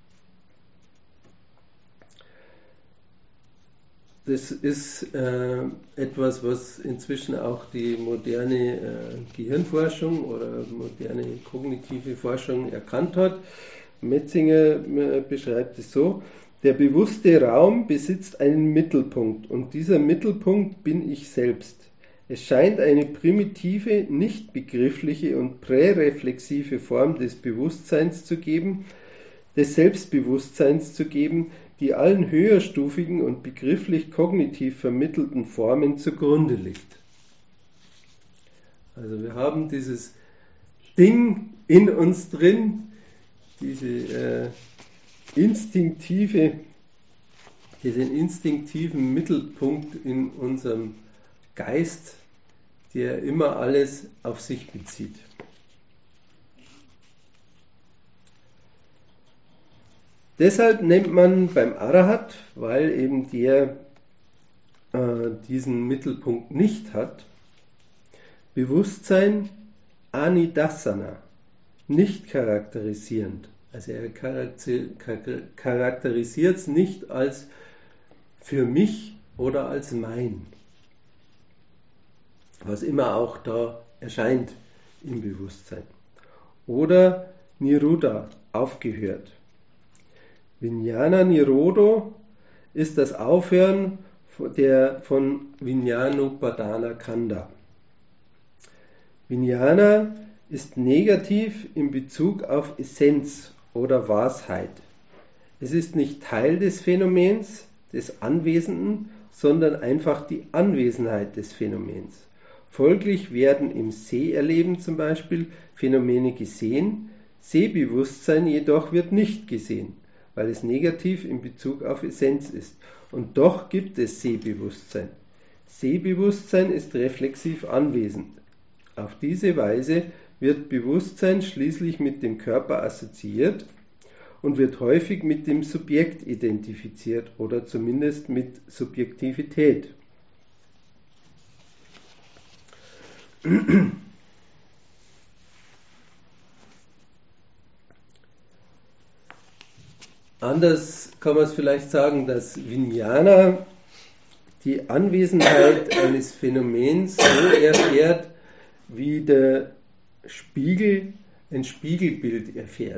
S1: Das ist etwas, was inzwischen auch die moderne Gehirnforschung oder moderne kognitive Forschung erkannt hat. Metzinger beschreibt es so: Der bewusste Raum besitzt einen Mittelpunkt und dieser Mittelpunkt bin ich selbst. Es scheint eine primitive, nicht begriffliche und präreflexive Form des Bewusstseins zu geben, des Selbstbewusstseins zu geben, die allen höherstufigen und begrifflich kognitiv vermittelten Formen zugrunde liegt. Also wir haben dieses Ding in uns drin, diesen instinktiven Mittelpunkt in unserem Geist, der immer alles auf sich bezieht. Deshalb nennt man beim Arahat, weil eben der diesen Mittelpunkt nicht hat, Bewusstsein Anidassana, nicht charakterisierend. Also er charakterisiert es nicht als für mich oder als mein, was immer auch da erscheint im Bewusstsein. Oder Niruddha, aufgehört. Vijnana Nirodho ist das Aufhören von Vijnanopadana Khandha. Vijnana ist negativ in Bezug auf Essenz oder Wahrheit. Es ist nicht Teil des Phänomens, des Anwesenden, sondern einfach die Anwesenheit des Phänomens. Folglich werden im Seherleben zum Beispiel Phänomene gesehen, Sehbewusstsein jedoch wird nicht gesehen, weil es negativ in Bezug auf Essenz ist. Und doch gibt es Sehbewusstsein. Sehbewusstsein ist reflexiv anwesend. Auf diese Weise wird Bewusstsein schließlich mit dem Körper assoziiert und wird häufig mit dem Subjekt identifiziert oder zumindest mit Subjektivität. Anders kann man es vielleicht sagen, dass Vijnana die Anwesenheit eines Phänomens so erfährt, wie der Spiegel ein Spiegelbild erfährt.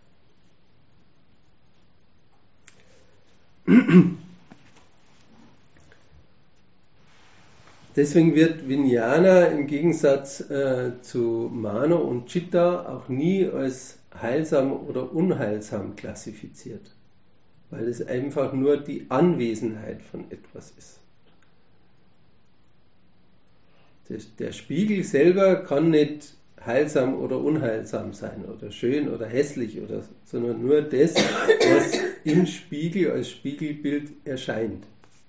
S1: Deswegen wird Vijnana im Gegensatz zu Mano und Citta auch nie als heilsam oder unheilsam klassifiziert, weil es einfach nur die Anwesenheit von etwas ist. Der Spiegel selber kann nicht heilsam oder unheilsam sein oder schön oder hässlich sondern nur das, was im Spiegel als Spiegelbild erscheint.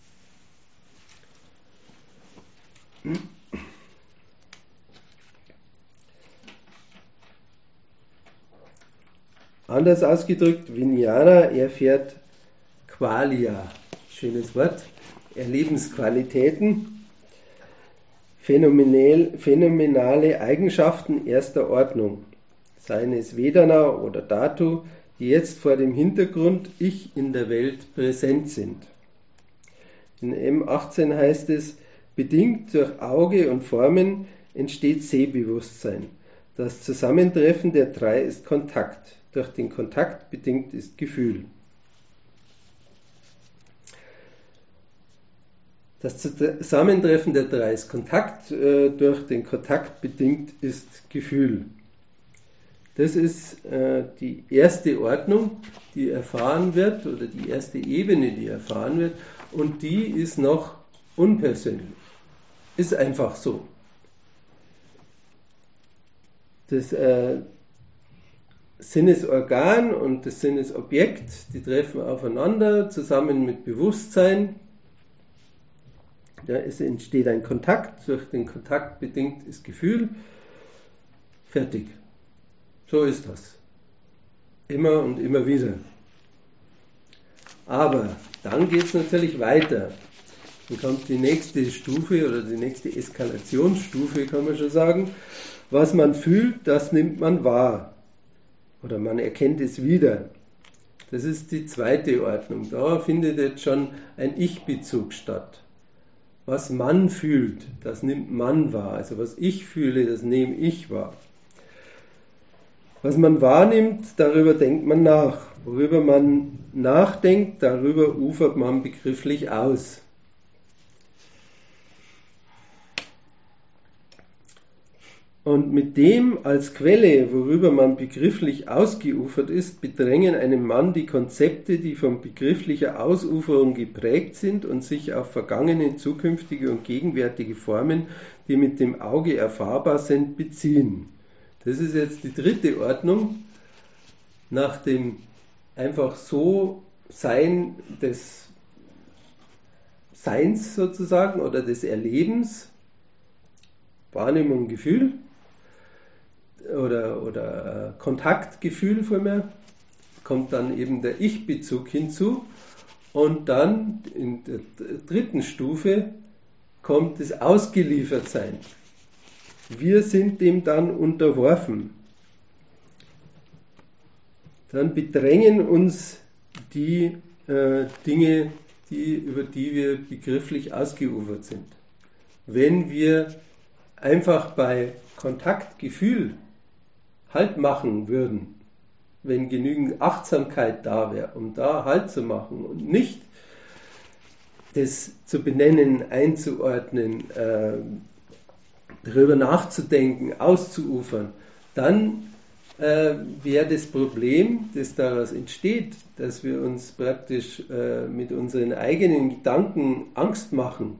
S1: Anders ausgedrückt, Vijnana erfährt Qualia, schönes Wort, Erlebensqualitäten, phänomenale Eigenschaften erster Ordnung, seien es Vedana oder Dhatu, die jetzt vor dem Hintergrund Ich in der Welt präsent sind. In M18 heißt es, bedingt durch Auge und Formen entsteht Sehbewusstsein. Das Zusammentreffen der drei ist Kontakt. Durch den Kontakt bedingt ist Gefühl. Das Zusammentreffen der drei ist Kontakt, durch den Kontakt bedingt ist Gefühl. Das ist die erste Ordnung, die erfahren wird, oder die erste Ebene, die erfahren wird, und die ist noch unpersönlich. Ist einfach so. Das Sinnesorgan und das Sinnesobjekt, die treffen aufeinander zusammen mit Bewusstsein. Ja, es entsteht ein Kontakt, durch den Kontakt bedingt ist Gefühl. Fertig. So ist das. Immer und immer wieder. Aber dann geht es natürlich weiter. Dann kommt die nächste Stufe oder die nächste Eskalationsstufe, kann man schon sagen. Was man fühlt, das nimmt man wahr. Oder man erkennt es wieder. Das ist die zweite Ordnung. Da findet jetzt schon ein Ich-Bezug statt. Was man fühlt, das nimmt man wahr. Also was ich fühle, das nehme ich wahr. Was man wahrnimmt, darüber denkt man nach. Worüber man nachdenkt, darüber ufert man begrifflich aus. Und mit dem als Quelle, worüber man begrifflich ausgeufert ist, bedrängen einem Mann die Konzepte, die von begrifflicher Ausuferung geprägt sind und sich auf vergangene, zukünftige und gegenwärtige Formen, die mit dem Auge erfahrbar sind, beziehen. Das ist jetzt die dritte Ordnung, nach dem einfach so Sein des Seins sozusagen oder des Erlebens, Wahrnehmung, Gefühl, oder Kontaktgefühl von mir, kommt dann eben der Ich-Bezug hinzu und dann in der dritten Stufe kommt das Ausgeliefertsein. Wir sind dem dann unterworfen. Dann bedrängen uns die Dinge, über die wir begrifflich ausgeufert sind. Wenn wir einfach bei Kontaktgefühl Halt machen würden, wenn genügend Achtsamkeit da wäre, um da Halt zu machen und nicht das zu benennen, einzuordnen, darüber nachzudenken, auszuufern, dann wäre das Problem, das daraus entsteht, dass wir uns praktisch mit unseren eigenen Gedanken Angst machen,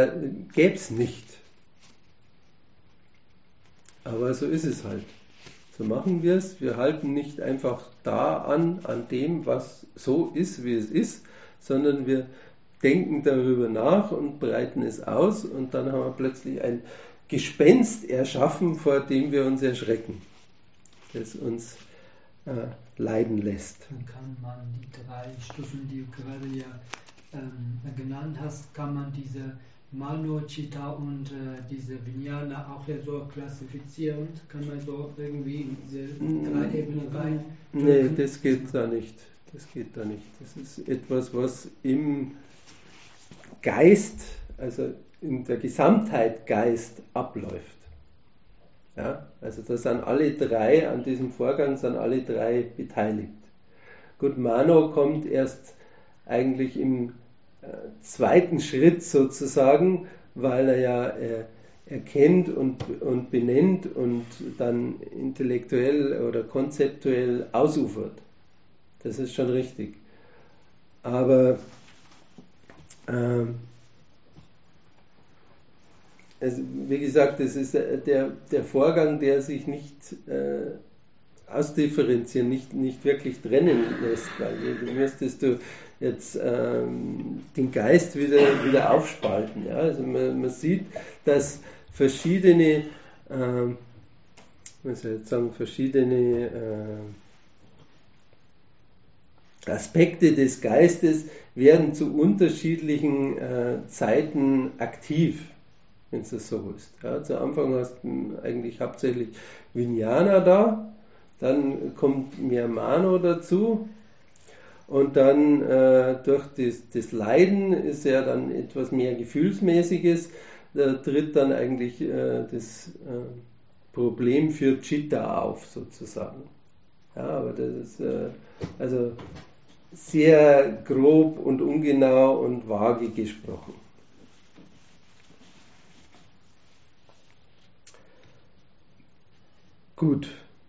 S1: gäbe es nicht. Aber so ist es halt. So machen wir es. Wir halten nicht einfach da an dem, was so ist, wie es ist, sondern wir denken darüber nach und breiten es aus und dann haben wir plötzlich ein Gespenst erschaffen, vor dem wir uns erschrecken, das uns leiden lässt.
S5: Dann kann man die 3 Stufen, die du gerade ja genannt hast, kann man diese Mano, Chitta und diese Vijnana auch ja so klassifizieren? Kann man so irgendwie in diese 3 Ebenen rein?
S1: Nee, das geht da nicht. Das geht da nicht. Das ist etwas, was im Geist, also in der Gesamtheit Geist abläuft. Ja, also da sind alle 3, an diesem Vorgang sind alle 3 beteiligt. Gut, Mano kommt erst eigentlich im zweiten Schritt sozusagen, weil er ja erkennt und benennt und dann intellektuell oder konzeptuell ausufert. Das ist schon richtig. Aber also, wie gesagt, das ist der Vorgang, der sich nicht ausdifferenzieren, nicht wirklich trennen lässt, weil du müsstest jetzt den Geist wieder aufspalten. Ja? Also man sieht, dass verschiedene Aspekte des Geistes werden zu unterschiedlichen Zeiten aktiv, wenn es so ist. Ja, zu Anfang hast du eigentlich hauptsächlich Vijnana da, dann kommt mehr Mano dazu und dann durch das Leiden ist ja dann etwas mehr Gefühlsmäßiges, da tritt dann eigentlich das Problem für Chitta auf sozusagen. Ja, aber das ist also sehr grob und ungenau und vage gesprochen. Gut.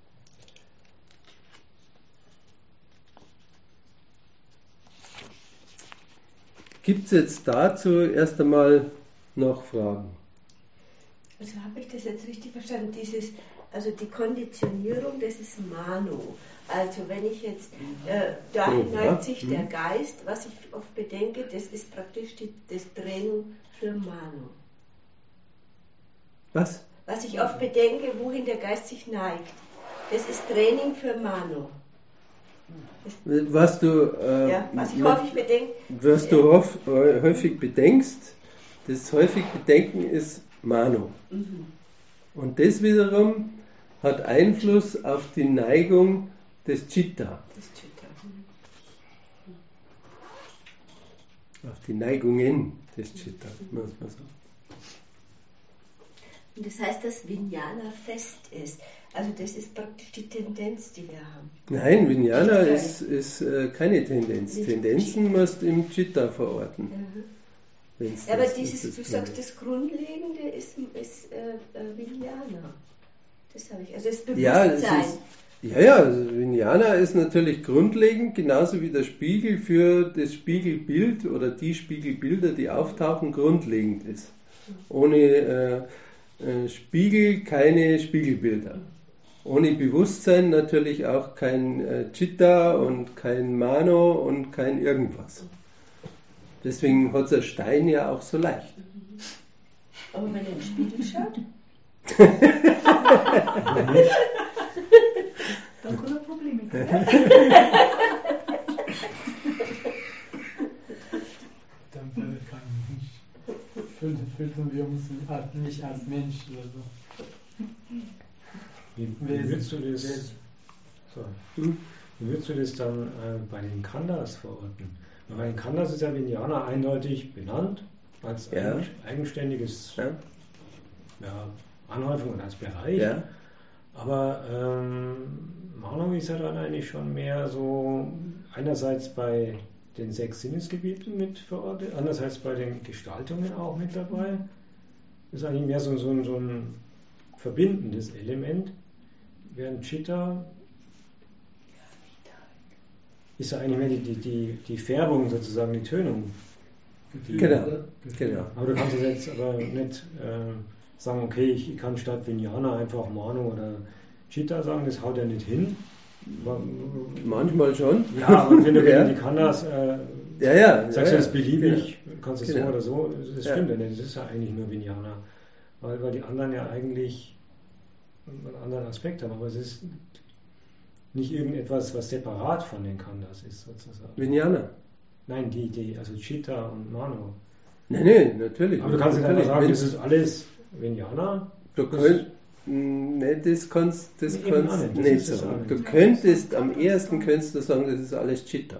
S1: Gibt es jetzt dazu erst einmal noch Fragen?
S3: Also habe ich das jetzt richtig verstanden? Also die Konditionierung, das ist Mano. Also wenn ich jetzt, da neigt sich der Geist, was ich oft bedenke, das ist praktisch das Training für Mano.
S1: Was?
S3: Was ich oft bedenke, wohin der Geist sich neigt, das ist Training für Mano.
S1: Was du häufig bedenkst, das häufig Bedenken ist Mano. Mhm. Und das wiederum hat Einfluss auf die Neigung des Chitta. Auf die Neigungen des Chitta, muss man sagen.
S3: Und das heißt, dass Vijnana fest ist. Also das ist praktisch die Tendenz, die wir haben.
S1: Nein, Vijnana ist keine Tendenz. Tendenzen musst du im Chitta verorten.
S3: Mhm. Aber du sagst, das Grundlegende ist Vijnana. Das habe ich. Also das Bewusstsein.
S1: Also Vijnana ist natürlich grundlegend, genauso wie der Spiegel für das Spiegelbild oder die Spiegelbilder, die auftauchen, grundlegend ist. Ohne Spiegel keine Spiegelbilder. Ohne Bewusstsein natürlich auch kein Chitta und kein Mano und kein irgendwas. Deswegen hat der Stein ja auch so leicht.
S3: Aber wenn er in den Spiegel schaut?
S4: Dann kann er Probleme kriegen.
S5: Dann fühlen wir uns nicht als Mensch oder so.
S6: Wie würdest du das dann bei den Khandas verorten? Bei den Khandas ist ja Vijnana eindeutig benannt als eigenständiges Anhäufung und als Bereich. Ja. Aber Mano ist ja dann eigentlich schon mehr so einerseits bei den 6 Sinnesgebieten mit verortet, andererseits bei den Gestaltungen auch mit dabei. Das ist eigentlich mehr so ein verbindendes Element, während Chitta ist ja eigentlich mehr die Färbung sozusagen, die Tönung.
S1: Genau.
S6: Aber du kannst jetzt aber nicht sagen, okay, ich kann statt Vijnana einfach Mano oder Chitta sagen, das haut er nicht hin.
S1: Manchmal schon.
S6: Ja, aber wenn du die Kannas sagst du das beliebig, kannst du so oder so, das stimmt ja nicht, das ist ja eigentlich nur Vijnana. Weil die anderen ja eigentlich einen anderen Aspekt haben, aber es ist nicht irgendetwas, was separat von den Kandas ist, sozusagen.
S1: Vijnana?
S6: Nein, also Chitta und Mano.
S1: Nein, natürlich.
S6: Aber du kannst nicht einfach sagen, das ist alles Vijnana.
S1: Das kannst nicht sagen. Du könntest, am ehesten könntest du sagen, das ist alles Chitta.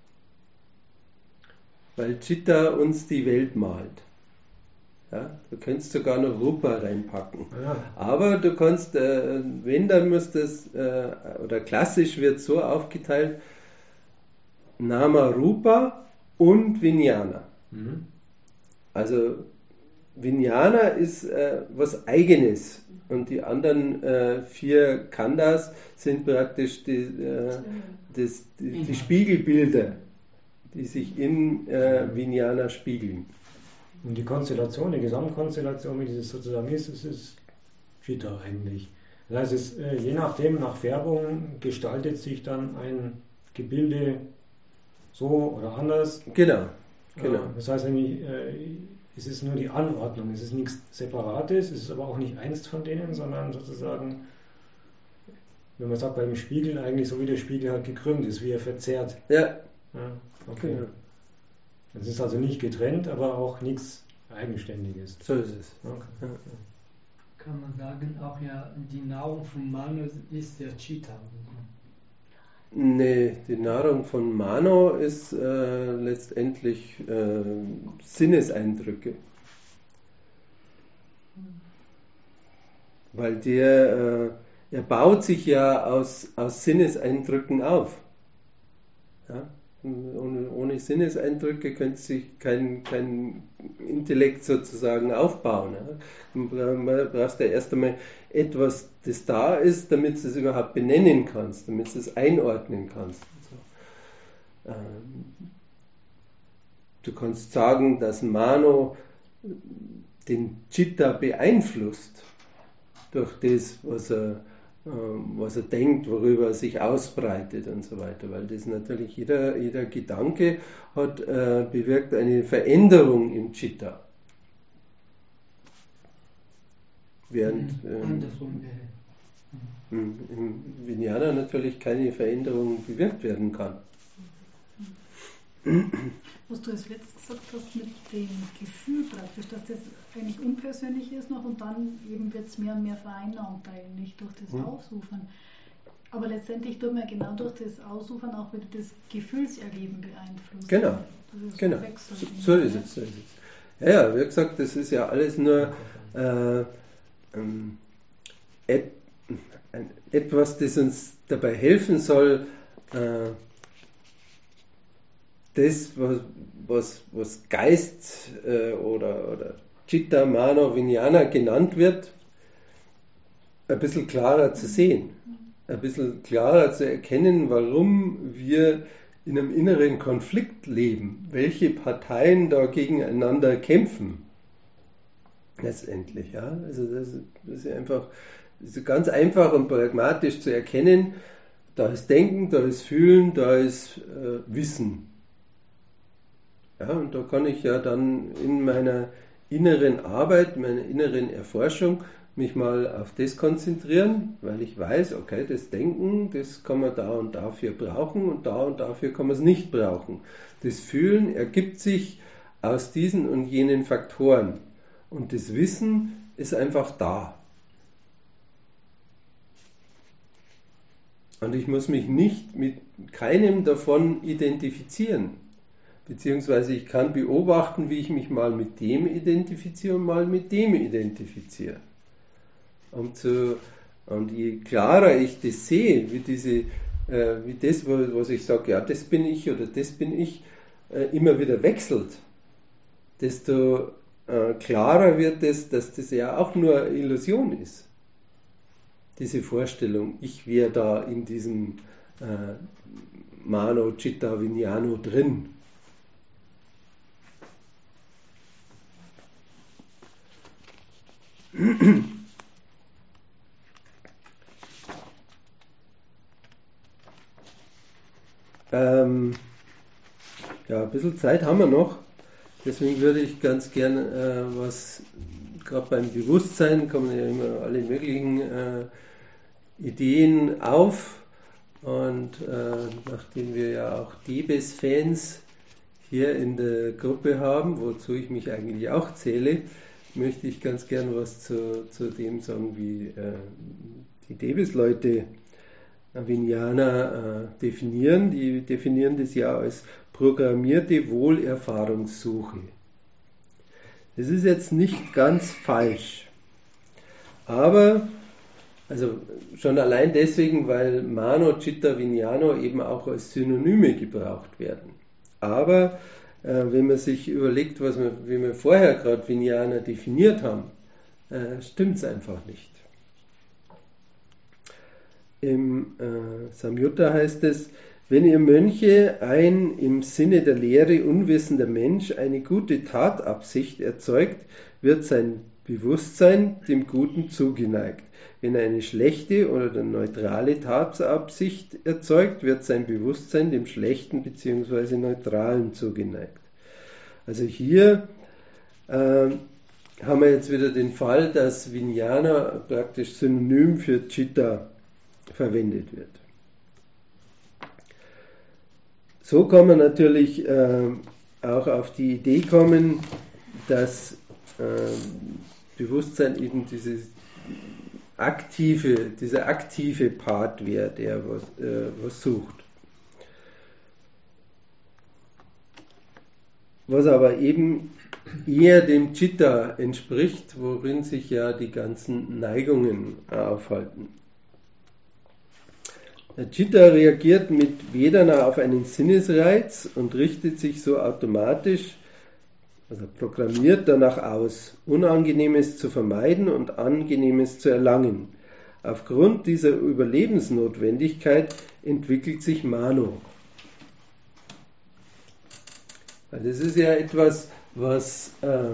S1: Weil Chitta uns die Welt malt. Ja, du könntest sogar noch Rupa reinpacken.
S6: Ja.
S1: Aber du kannst, wenn, dann muss das, oder klassisch wird so aufgeteilt, Nama Rupa und Vijnana.
S6: Mhm.
S1: Also Vijnana ist was Eigenes und die anderen 4 Khandas sind praktisch die Spiegelbilder, die sich in Vijnana spiegeln.
S6: Und die Konstellation, die Gesamtkonstellation, wie dieses sozusagen ist, ist Chitta eigentlich. Das heißt, je nachdem, nach Färbung gestaltet sich dann ein Gebilde so oder anders.
S1: Genau.
S6: Das heißt nämlich, es ist nur die Anordnung, es ist nichts Separates, es ist aber auch nicht eins von denen, sondern sozusagen, wenn man sagt, beim Spiegel eigentlich so wie der Spiegel halt gekrümmt ist, wie er verzerrt.
S1: Ja.
S6: Okay. Genau. Es ist also nicht getrennt, aber auch nichts Eigenständiges.
S1: So ist es.
S6: Okay.
S1: Ja.
S5: Kann man sagen, auch ja, die Nahrung von Mano ist der Chitta.
S1: Nee, die Nahrung von Mano ist letztendlich Sinneseindrücke. Weil er baut sich ja aus Sinneseindrücken auf. Ja? Ohne Sinneseindrücke könnte sich kein Intellekt sozusagen aufbauen. Ja? Man brauchst ja erst einmal etwas, das da ist, damit du es überhaupt benennen kannst, damit du es einordnen kannst. Du kannst sagen, dass Mano den Chitta beeinflusst durch das, was er denkt, worüber er sich ausbreitet und so weiter, weil das natürlich jeder Gedanke bewirkt eine Veränderung im Chitta. Während im Vijnana natürlich keine Veränderung bewirkt werden kann.
S4: Was du als letztes gesagt hast mit dem Gefühl praktisch, dass das eigentlich unpersönlich ist noch und dann eben wird es mehr und mehr vereinnahmt eigentlich durch das Ausufern. Aber letztendlich tut man genau durch das Ausufern auch wieder das Gefühlserleben beeinflussen.
S1: Genau. So ist es. Ja, wie gesagt, das ist ja alles nur etwas, das uns dabei helfen soll, das, was Geist oder Chitta, Mano, Vijnana genannt wird, ein bisschen klarer zu sehen, ein bisschen klarer zu erkennen, warum wir in einem inneren Konflikt leben, welche Parteien da gegeneinander kämpfen. Letztendlich, ja. Also das ist einfach, das ist ganz einfach und pragmatisch zu erkennen, da ist Denken, da ist Fühlen, da ist Wissen. Ja, und da kann ich ja dann in meiner inneren Arbeit, meiner inneren Erforschung mich mal auf das konzentrieren, weil ich weiß, okay, das Denken, das kann man da und dafür brauchen und dafür kann man es nicht brauchen. Das Fühlen ergibt sich aus diesen und jenen Faktoren und das Wissen ist einfach da. Und ich muss mich nicht mit keinem davon identifizieren. Beziehungsweise ich kann beobachten, wie ich mich mal mit dem identifiziere und mal mit dem identifiziere. Und je klarer ich das sehe, wie das, was ich sage, ja, das bin ich oder das bin ich, immer wieder wechselt, desto klarer wird es, dass das ja auch nur Illusion ist. Diese Vorstellung, ich wäre da in diesem Mano, Chitta, Vijnana drin. ein bisschen Zeit haben wir noch. Deswegen würde ich ganz gern was, gerade beim Bewusstsein kommen ja immer alle möglichen Ideen auf. Und nachdem wir ja auch Debes-Fans hier in der Gruppe haben, wozu ich mich eigentlich auch zähle, möchte ich ganz gern was zu dem sagen, wie die Debes-Leute Vijnana definieren. Die definieren das ja als programmierte Wohlerfahrungssuche. Das ist jetzt nicht ganz falsch, aber also schon allein deswegen, weil Mano, Chitta, Vijnana eben auch als Synonyme gebraucht werden. Aber wenn man sich überlegt, wie wir vorher gerade Vijnana definiert haben, stimmt es einfach nicht. Im Samyutta heißt es, wenn ihr Mönche ein im Sinne der Lehre unwissender Mensch eine gute Tatabsicht erzeugt, wird sein Bewusstsein dem Guten zugeneigt. Wenn er eine schlechte oder neutrale Tatabsicht erzeugt, wird sein Bewusstsein dem Schlechten bzw. Neutralen zugeneigt. Also hier haben wir jetzt wieder den Fall, dass Vijnana praktisch synonym für Chitta verwendet wird. So kann man natürlich auch auf die Idee kommen, dass Bewusstsein eben dieser aktive Part wäre, der was sucht. Was aber eben eher dem Chitta entspricht, worin sich ja die ganzen Neigungen aufhalten. Der Chitta reagiert mit Vedana auf einen Sinnesreiz und richtet sich so automatisch, also programmiert danach aus, Unangenehmes zu vermeiden und Angenehmes zu erlangen. Aufgrund dieser Überlebensnotwendigkeit entwickelt sich Mano. Weil das ist ja etwas, was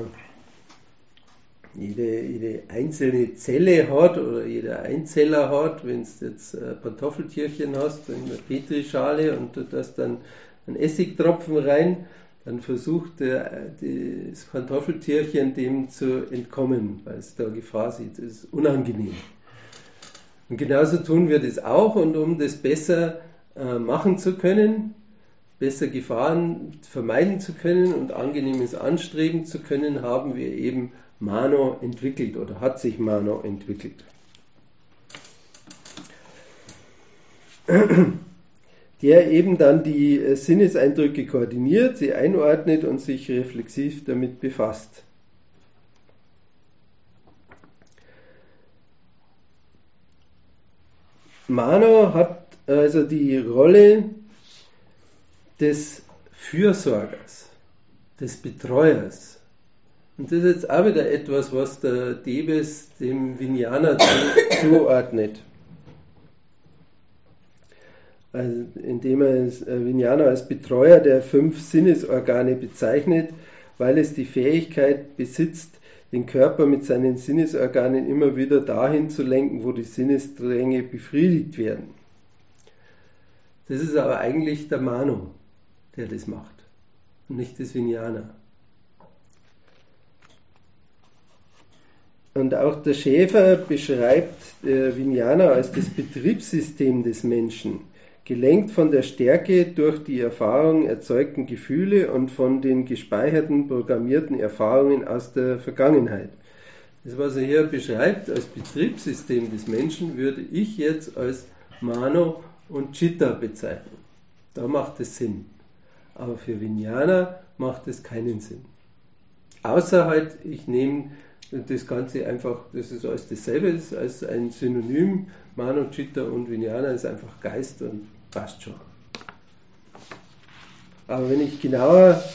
S1: jede einzelne Zelle hat oder jeder Einzeller hat. Wenn du jetzt Pantoffeltierchen hast in der Petrischale und du tust dann einen Essigtropfen rein, dann versucht das Pantoffeltierchen dem zu entkommen, weil es da Gefahr sieht. Das ist unangenehm. Und genauso tun wir das auch, und um das besser machen zu können, besser Gefahren vermeiden zu können und Angenehmes anstreben zu können, haben wir eben Mano entwickelt oder hat sich Mano entwickelt. Der eben dann die Sinneseindrücke koordiniert, sie einordnet und sich reflexiv damit befasst. Mano hat also die Rolle des Fürsorgers, des Betreuers. Und das ist jetzt auch wieder etwas, was der Debes dem Vijnana zuordnet. Also indem er Vijnana als Betreuer der 5 Sinnesorgane bezeichnet, weil es die Fähigkeit besitzt, den Körper mit seinen Sinnesorganen immer wieder dahin zu lenken, wo die Sinnesdränge befriedigt werden. Das ist aber eigentlich der Mano, der das macht, und nicht das Vijnana. Und auch der Schäfer beschreibt Vijnana als das Betriebssystem des Menschen, gelenkt von der Stärke durch die Erfahrung erzeugten Gefühle und von den gespeicherten, programmierten Erfahrungen aus der Vergangenheit. Das, was er hier beschreibt als Betriebssystem des Menschen, würde ich jetzt als Mano und Chitta bezeichnen. Da macht es Sinn. Aber für Vijnana macht es keinen Sinn. Außer halt, ich nehme das Ganze einfach, das ist alles dasselbe, das ist als ein Synonym. Mano, Chitta und Vijnana ist einfach Geist und passt schon. Aber wenn ich genauer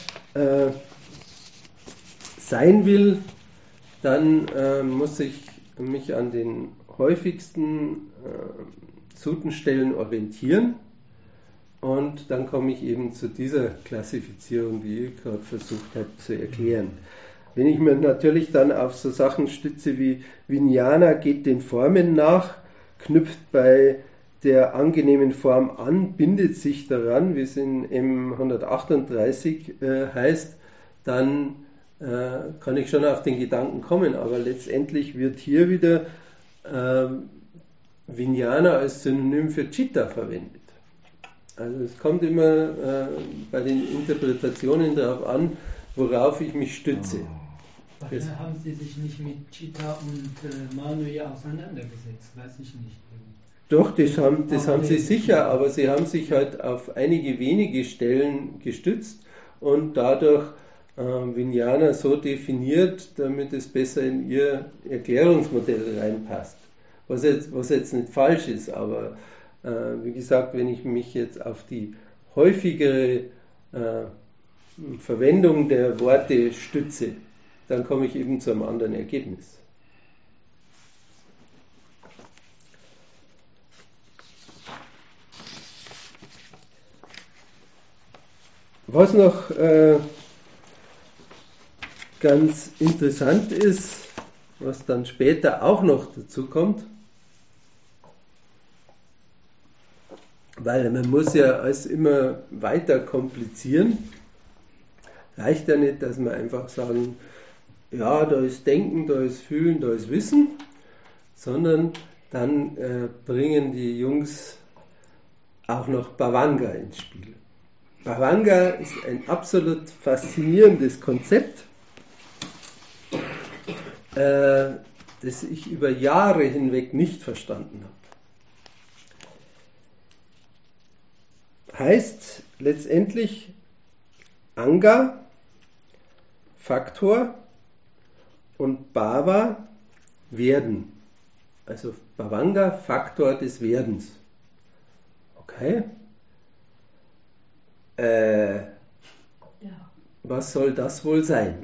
S1: sein will, dann muss ich mich an den häufigsten Sutenstellen orientieren, und dann komme ich eben zu dieser Klassifizierung, die ich gerade versucht habe zu erklären. Wenn ich mir natürlich dann auf so Sachen stütze wie Vijnana geht den Formen nach, knüpft bei der angenehmen Form an, bindet sich daran, wie es in M138 heißt, dann kann ich schon auf den Gedanken kommen, aber letztendlich wird hier wieder Vijnana als Synonym für Chitta verwendet. Also es kommt immer bei den Interpretationen darauf an, worauf ich mich stütze.
S5: Warum haben Sie sich nicht mit Chitta und Manu ja auseinandergesetzt? Weiß ich nicht.
S1: Doch, das haben sie sicher, aber sie haben sich halt auf einige wenige Stellen gestützt und dadurch Vijnana so definiert, damit es besser in ihr Erklärungsmodell reinpasst. Was jetzt nicht falsch ist, aber wie gesagt, wenn ich mich jetzt auf die häufigere Verwendung der Worte stütze, dann komme ich eben zu einem anderen Ergebnis. Was noch ganz interessant ist, was dann später auch noch dazu kommt, weil man muss ja alles immer weiter komplizieren, reicht ja nicht, dass wir einfach sagen, ja, da ist Denken, da ist Fühlen, da ist Wissen, sondern dann bringen die Jungs auch noch Bhavanga ins Spiel. Bhavanga ist ein absolut faszinierendes Konzept, das ich über Jahre hinweg nicht verstanden habe. Heißt letztendlich Anga, Faktor, und Bhava, Werden. Also Bhavanga, Faktor des Werdens. Okay? Was soll das wohl sein?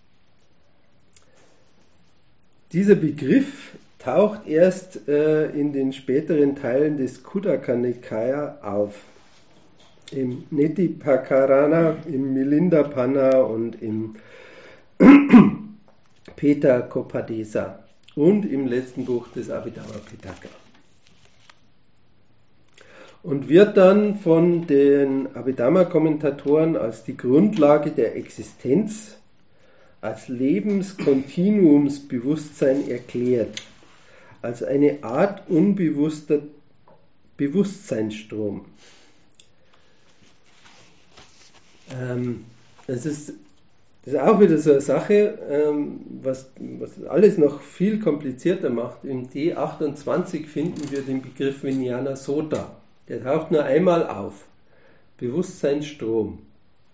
S1: Dieser Begriff taucht erst in den späteren Teilen des Khuddaka Nikaya auf. Im Netipakarana, im Milindapanha und im Petakopadesa und im letzten Buch des Abhidhamma-Pitaka. Und wird dann von den Abhidhamma-Kommentatoren als die Grundlage der Existenz, als Lebenskontinuumsbewusstsein erklärt, als eine Art unbewusster Bewusstseinsstrom. Das ist auch wieder so eine Sache, was alles noch viel komplizierter macht. Im D28 finden wir den Begriff Vijnana Sota. Der taucht nur einmal auf. Bewusstseinsstrom.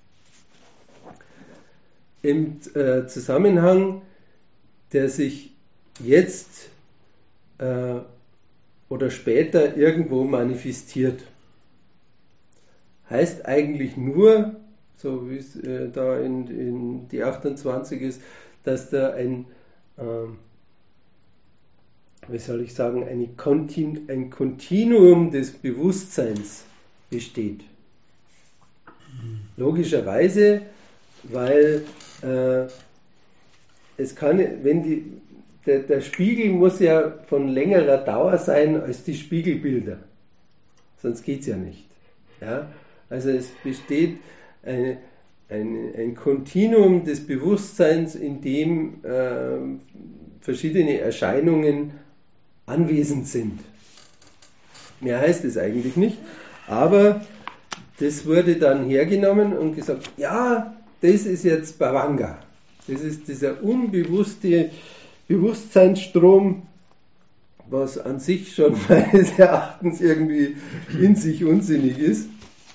S1: Im Zusammenhang, der sich jetzt oder später irgendwo manifestiert. Heißt eigentlich nur, so wie es da in die 28 ist, dass da ein Kontinuum des Bewusstseins besteht. Logischerweise, weil es kann, wenn der Spiegel muss ja von längerer Dauer sein als die Spiegelbilder, sonst geht es ja nicht. Ja? Also es besteht ein Kontinuum des Bewusstseins, in dem verschiedene Erscheinungen anwesend sind. Mehr heißt es eigentlich nicht, aber das wurde dann hergenommen und gesagt, ja, das ist jetzt Bhavanga. Das ist dieser unbewusste Bewusstseinsstrom, was an sich schon meines Erachtens irgendwie in sich unsinnig ist.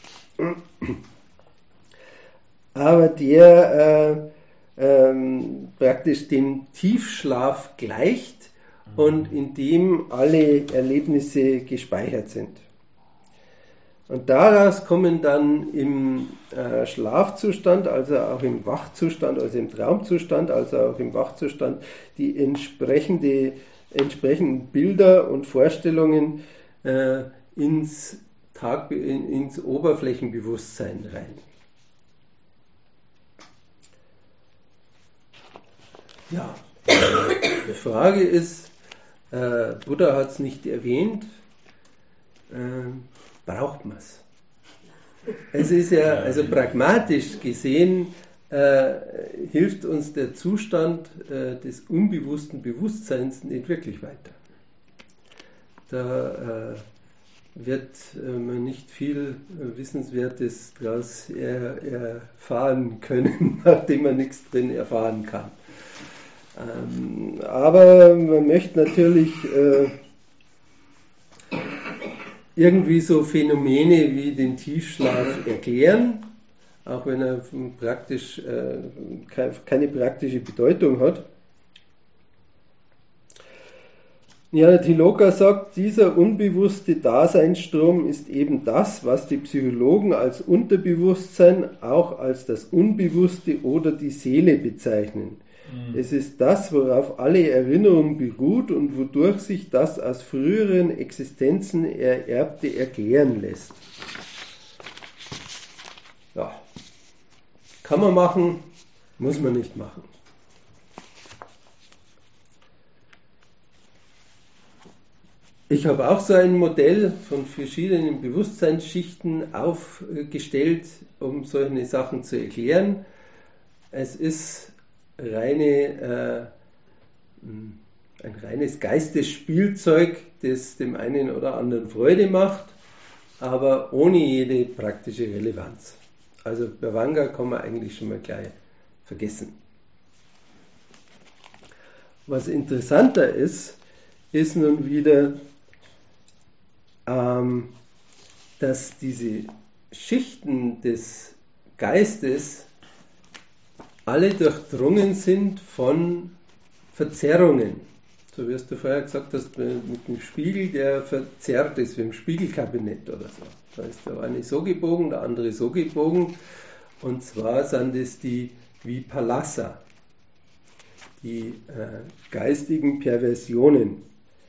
S1: Aber der praktisch dem Tiefschlaf gleicht und in dem alle Erlebnisse gespeichert sind. Und daraus kommen dann im Schlafzustand, also auch im Wachzustand, also im Traumzustand, also auch im Wachzustand, die entsprechenden Bilder und Vorstellungen ins Oberflächenbewusstsein rein. Ja, die Frage ist, Buddha hat es nicht erwähnt, braucht man es. Es ist ja, also pragmatisch gesehen, hilft uns der Zustand des unbewussten Bewusstseins nicht wirklich weiter. Da wird man nicht viel Wissenswertes daraus erfahren können, nachdem man nichts drin erfahren kann. Aber man möchte natürlich irgendwie so Phänomene wie den Tiefschlaf erklären, auch wenn er praktisch keine praktische Bedeutung hat. Ja, Tiloka sagt, dieser unbewusste Daseinsstrom ist eben das, was die Psychologen als Unterbewusstsein auch als das Unbewusste oder die Seele bezeichnen. Es ist das, worauf alle Erinnerung beruht und wodurch sich das aus früheren Existenzen Ererbte erklären lässt. Ja, kann man machen, muss man nicht machen. Ich habe auch so ein Modell von verschiedenen Bewusstseinsschichten aufgestellt, um solche Sachen zu erklären. Es ist ein reines Geistesspielzeug, das dem einen oder anderen Freude macht, aber ohne jede praktische Relevanz. Also Bhavanga kann man eigentlich schon mal gleich vergessen. Was interessanter ist nun wieder, dass diese Schichten des Geistes alle durchdrungen sind von Verzerrungen. So wie du vorher gesagt hast, mit dem Spiegel, der verzerrt ist, wie im Spiegelkabinett oder so. Da ist der eine so gebogen, der andere so gebogen. Und zwar sind es die Vipallasa, die geistigen Perversionen,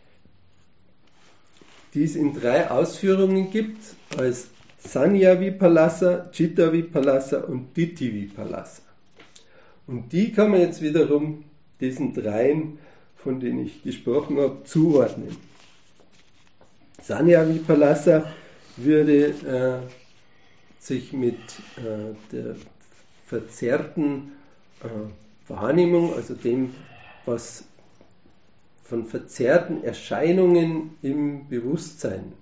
S1: die es in 3 Ausführungen gibt, als Sanya Vipallasa, Chitta Vipallasa und Ditthi Vipallasa. Und die kann man jetzt wiederum diesen 3, von denen ich gesprochen habe, zuordnen. Sanya Vipallasa würde sich mit der verzerrten Wahrnehmung, also dem, was von verzerrten Erscheinungen im Bewusstsein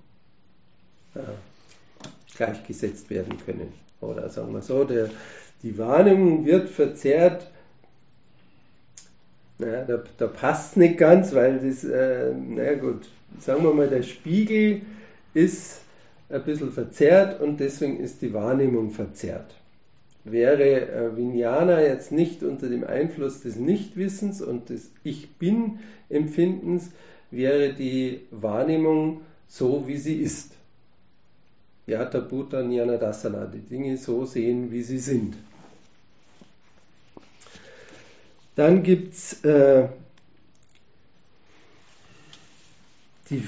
S1: gleichgesetzt werden können. Oder sagen wir so, die Wahrnehmung wird verzerrt, da passt es nicht ganz, weil das, sagen wir mal, der Spiegel ist ein bisschen verzerrt und deswegen ist die Wahrnehmung verzerrt. Wäre Vijnana jetzt nicht unter dem Einfluss des Nichtwissens und des Ich-Bin-Empfindens, wäre die Wahrnehmung so, wie sie ist. Yata Bhuta Jnana Dasana, die Dinge so sehen, wie sie sind. Dann gibt es die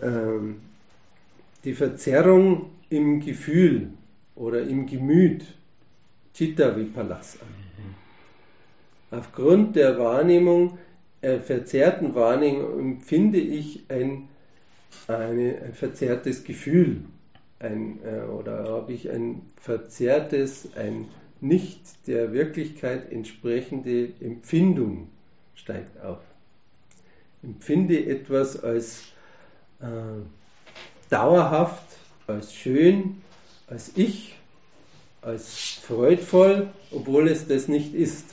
S1: Verzerrung im Gefühl oder im Gemüt, Chitta Vipallasa. Aufgrund der Wahrnehmung, verzerrten Wahrnehmung, empfinde ich ein verzerrtes Gefühl. Oder habe ich ein verzerrtes, ein nicht der Wirklichkeit entsprechende Empfindung steigt auf. Empfinde etwas als dauerhaft, als schön, als ich, als freudvoll, obwohl es das nicht ist.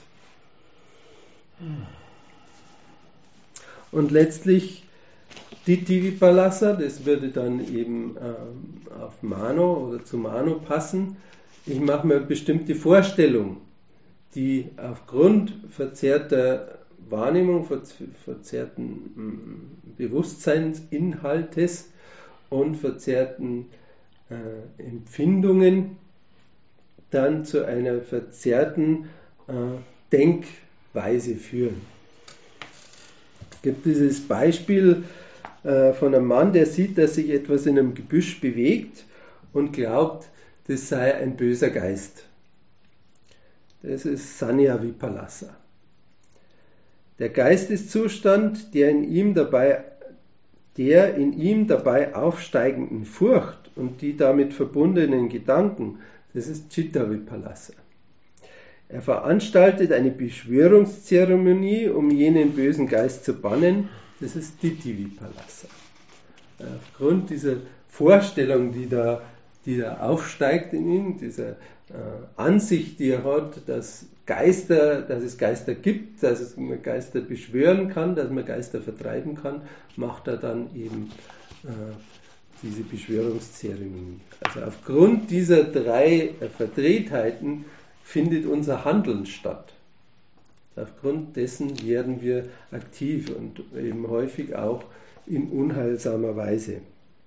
S1: Und letztlich Ditthi Vipallasa, das würde dann eben auf Mano oder zu Mano passen. Ich mache mir eine bestimmte Vorstellung, die aufgrund verzerrter Wahrnehmung, verzerrten Bewusstseinsinhaltes und verzerrten Empfindungen dann zu einer verzerrten Denkweise führen. Es gibt dieses Beispiel von einem Mann, der sieht, dass sich etwas in einem Gebüsch bewegt und glaubt, das sei ein böser Geist. Das ist Sanya Vipallasa. Der Geisteszustand, der in ihm dabei der in ihm dabei aufsteigenden Furcht und die damit verbundenen Gedanken, das ist Chitta Vipallasa. Er veranstaltet eine Beschwörungszeremonie, um jenen bösen Geist zu bannen, das ist Ditthi Vipallasa. Aufgrund dieser Vorstellung, die da aufsteigt in ihm, dieser Ansicht, die er hat, dass es Geister gibt, dass man Geister beschwören kann, dass man Geister vertreiben kann, macht er dann eben diese Beschwörungszeremonie. Also aufgrund dieser 3 Verdrehtheiten findet unser Handeln statt. Aufgrund dessen werden wir aktiv und eben häufig auch in unheilsamer Weise.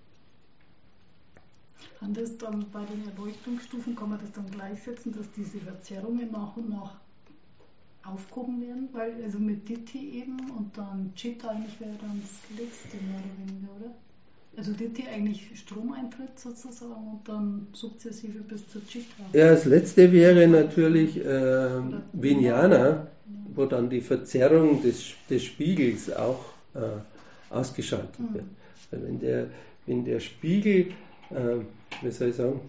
S4: Kann das dann bei den Erleuchtungsstufen, kann man das dann gleichsetzen, dass diese Verzerrungen nach und nach aufgehoben werden? Weil, also mit Ditthi eben und dann Chitta eigentlich wäre dann das letzte mehr oder weniger, oder? Also Ditthi eigentlich Stromeintritt sozusagen und dann sukzessive bis zur Chitta.
S1: Ja, das letzte wäre natürlich Vijnana, wo dann die Verzerrung des Spiegels auch ausgeschaltet wird. Weil wenn der Spiegel, wie soll ich sagen,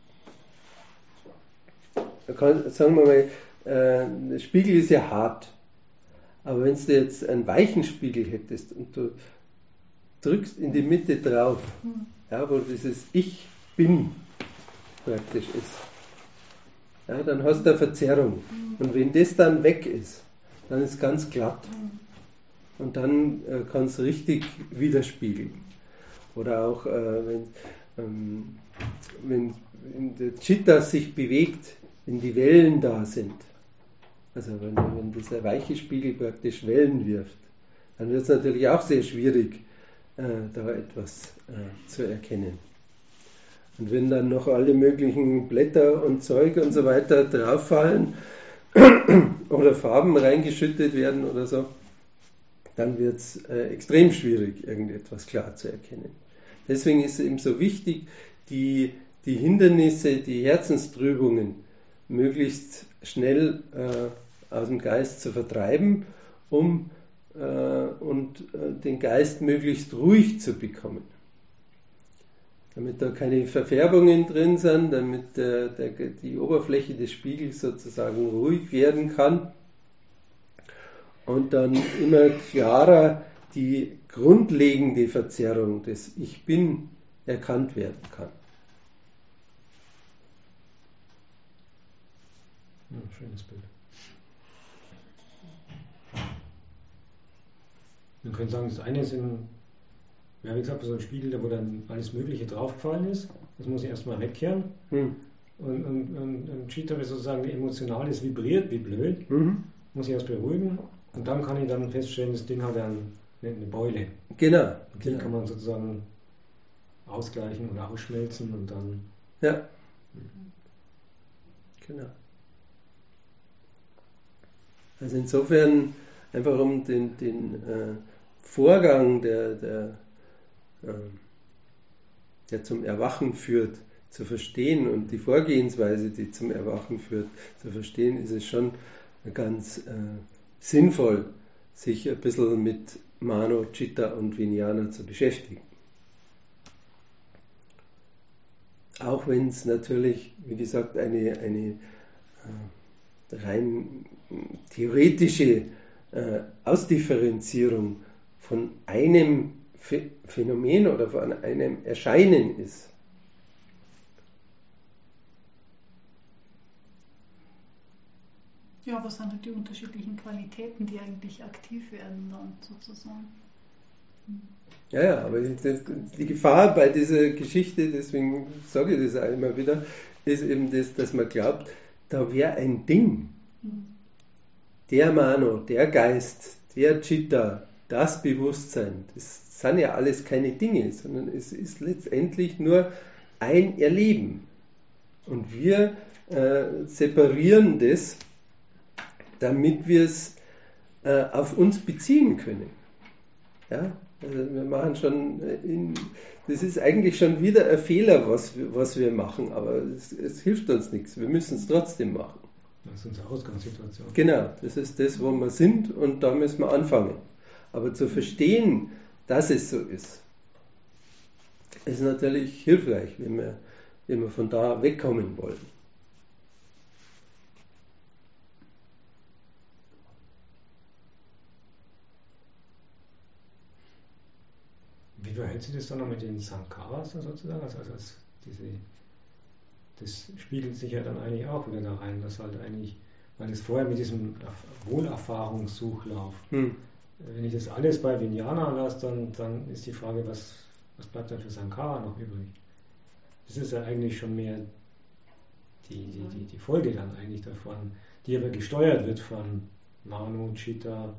S1: sagen wir mal, der Spiegel ist ja hart, aber wenn du jetzt einen weichen Spiegel hättest und du drückst in die Mitte drauf, ja, wo dieses Ich Bin praktisch ist, ja, dann hast du eine Verzerrung. Und wenn das dann weg ist, dann ist es ganz glatt. Und dann kann es richtig widerspiegeln. Oder auch wenn der Chitta sich bewegt, wenn die Wellen da sind, also wenn dieser weiche Spiegel praktisch Wellen wirft, dann wird es natürlich auch sehr schwierig, da etwas zu erkennen. Und wenn dann noch alle möglichen Blätter und Zeug und so weiter drauffallen oder Farben reingeschüttet werden oder so, dann wird es extrem schwierig, irgendetwas klar zu erkennen. Deswegen ist es eben so wichtig, die Hindernisse, die Herzenstrübungen möglichst schnell aus dem Geist zu vertreiben, um den Geist möglichst ruhig zu bekommen. Damit da keine Verfärbungen drin sind, damit die Oberfläche des Spiegels sozusagen ruhig werden kann und dann immer klarer die grundlegende Verzerrung des Ich Bin erkannt werden kann.
S6: Ja, schönes Bild. Man könnte sagen, das eine sind, ja, wie gesagt, so ein Spiegel, wo dann alles Mögliche draufgefallen ist. Das muss ich erstmal wegkehren. Und Chitta ist sozusagen emotionales vibriert, wie blöd. Muss ich erst beruhigen. Und dann kann ich dann feststellen, das Ding hat eine Beule.
S1: Genau.
S6: Und die kann man sozusagen ausgleichen oder ausschmelzen und dann.
S1: Ja. Genau. Also insofern einfach um den Vorgang, der zum Erwachen führt, zu verstehen und die Vorgehensweise, die zum Erwachen führt, zu verstehen, ist es schon ganz sinnvoll, sich ein bisschen mit Mano, Chitta und Vijnana zu beschäftigen. Auch wenn es natürlich, wie gesagt, eine rein theoretische Ausdifferenzierung von einem Phänomen oder von einem Erscheinen ist.
S4: Ja, was sind halt die unterschiedlichen Qualitäten, die eigentlich aktiv werden dann sozusagen?
S1: Ja, aber die Gefahr bei dieser Geschichte, deswegen sage ich das auch immer wieder, ist eben das, dass man glaubt, da wäre ein Ding. Der Mano, der Geist, der Chitta, das Bewusstsein, das sind ja alles keine Dinge, sondern es ist letztendlich nur ein Erleben. Und wir separieren das, damit wir es auf uns beziehen können. Ja? Also wir machen schon, das ist eigentlich schon wieder ein Fehler, was wir machen, aber es hilft uns nichts, wir müssen es trotzdem machen.
S6: Das ist unsere Ausgangssituation.
S1: Genau, das ist das, wo wir sind und da müssen wir anfangen. Aber zu verstehen, dass es so ist, ist natürlich hilfreich, wenn wir von da wegkommen wollen.
S6: Wie verhält sich das dann noch mit den Sankharas sozusagen? Also das spiegelt sich ja dann eigentlich auch wieder da rein, dass halt eigentlich, weil das vorher mit diesem Wohlerfahrungssuchlauf, wenn ich das alles bei Vijnana lasse, dann ist die Frage, was bleibt dann für Sankhara noch übrig? Das ist ja eigentlich schon mehr die Folge dann eigentlich davon, die aber gesteuert wird von Manu, Chitta,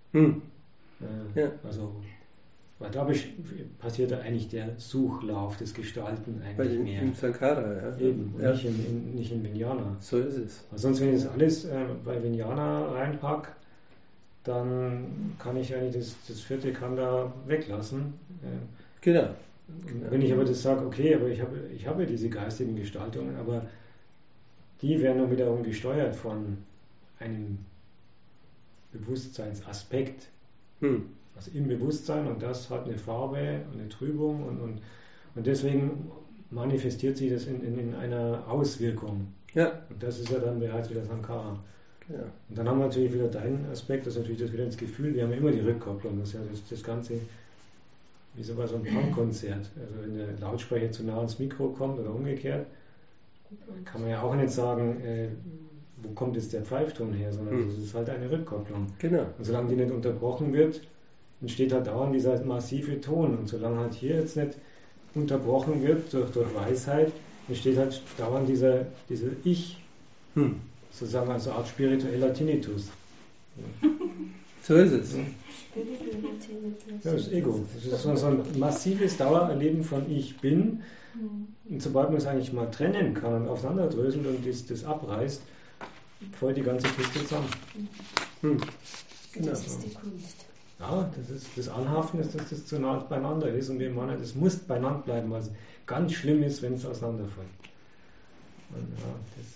S6: also weil da passiert ja eigentlich der Suchlauf, das Gestalten eigentlich mehr.
S1: Im Sankhara, ja.
S6: Eben, ja. Nicht in Vijnana.
S1: So ist es.
S6: Weil sonst, wenn ich das alles bei Vijnana reinpacke, dann kann ich eigentlich das vierte Kanda weglassen.
S1: Genau.
S6: Wenn ich aber das sage, okay, aber ich habe diese geistigen Gestaltungen, aber die werden dann wiederum gesteuert von einem Bewusstseinsaspekt. Also im Bewusstsein, und das hat eine Farbe und eine Trübung und deswegen manifestiert sich das in einer Auswirkung.
S1: Ja.
S6: Und das ist ja dann bereits wieder Sankhara.
S1: Ja.
S6: Und dann haben wir natürlich wieder deinen Aspekt, das ist natürlich das wieder ins Gefühl, wir haben ja immer die Rückkopplung, das ist ja das Ganze wie so bei so einem Punkkonzert. Also wenn der Lautsprecher zu nah ans Mikro kommt oder umgekehrt, kann man ja auch nicht sagen, wo kommt jetzt der Pfeifton her, sondern es ist halt eine Rückkopplung.
S1: Genau.
S6: Und solange die nicht unterbrochen wird, entsteht halt dauernd dieser massive Ton. Und solange halt hier jetzt nicht unterbrochen wird durch Weisheit, entsteht halt dauernd dieser Ich, sozusagen als eine Art spiritueller Tinnitus.
S1: So ist es.
S6: Ja, das Ego. Das ist so ein massives Dauererleben von Ich Bin. Und sobald man es eigentlich mal trennen kann und auseinanderdröselt und das abreißt, fällt die ganze Kiste zusammen.
S3: Genau. Das ist die Kunst.
S6: Ja, das ist das Anhaften, ist, dass das zu nah beieinander ist und wir meinen, das muss beieinander bleiben, weil es ganz schlimm ist, wenn es auseinanderfällt. Und ja,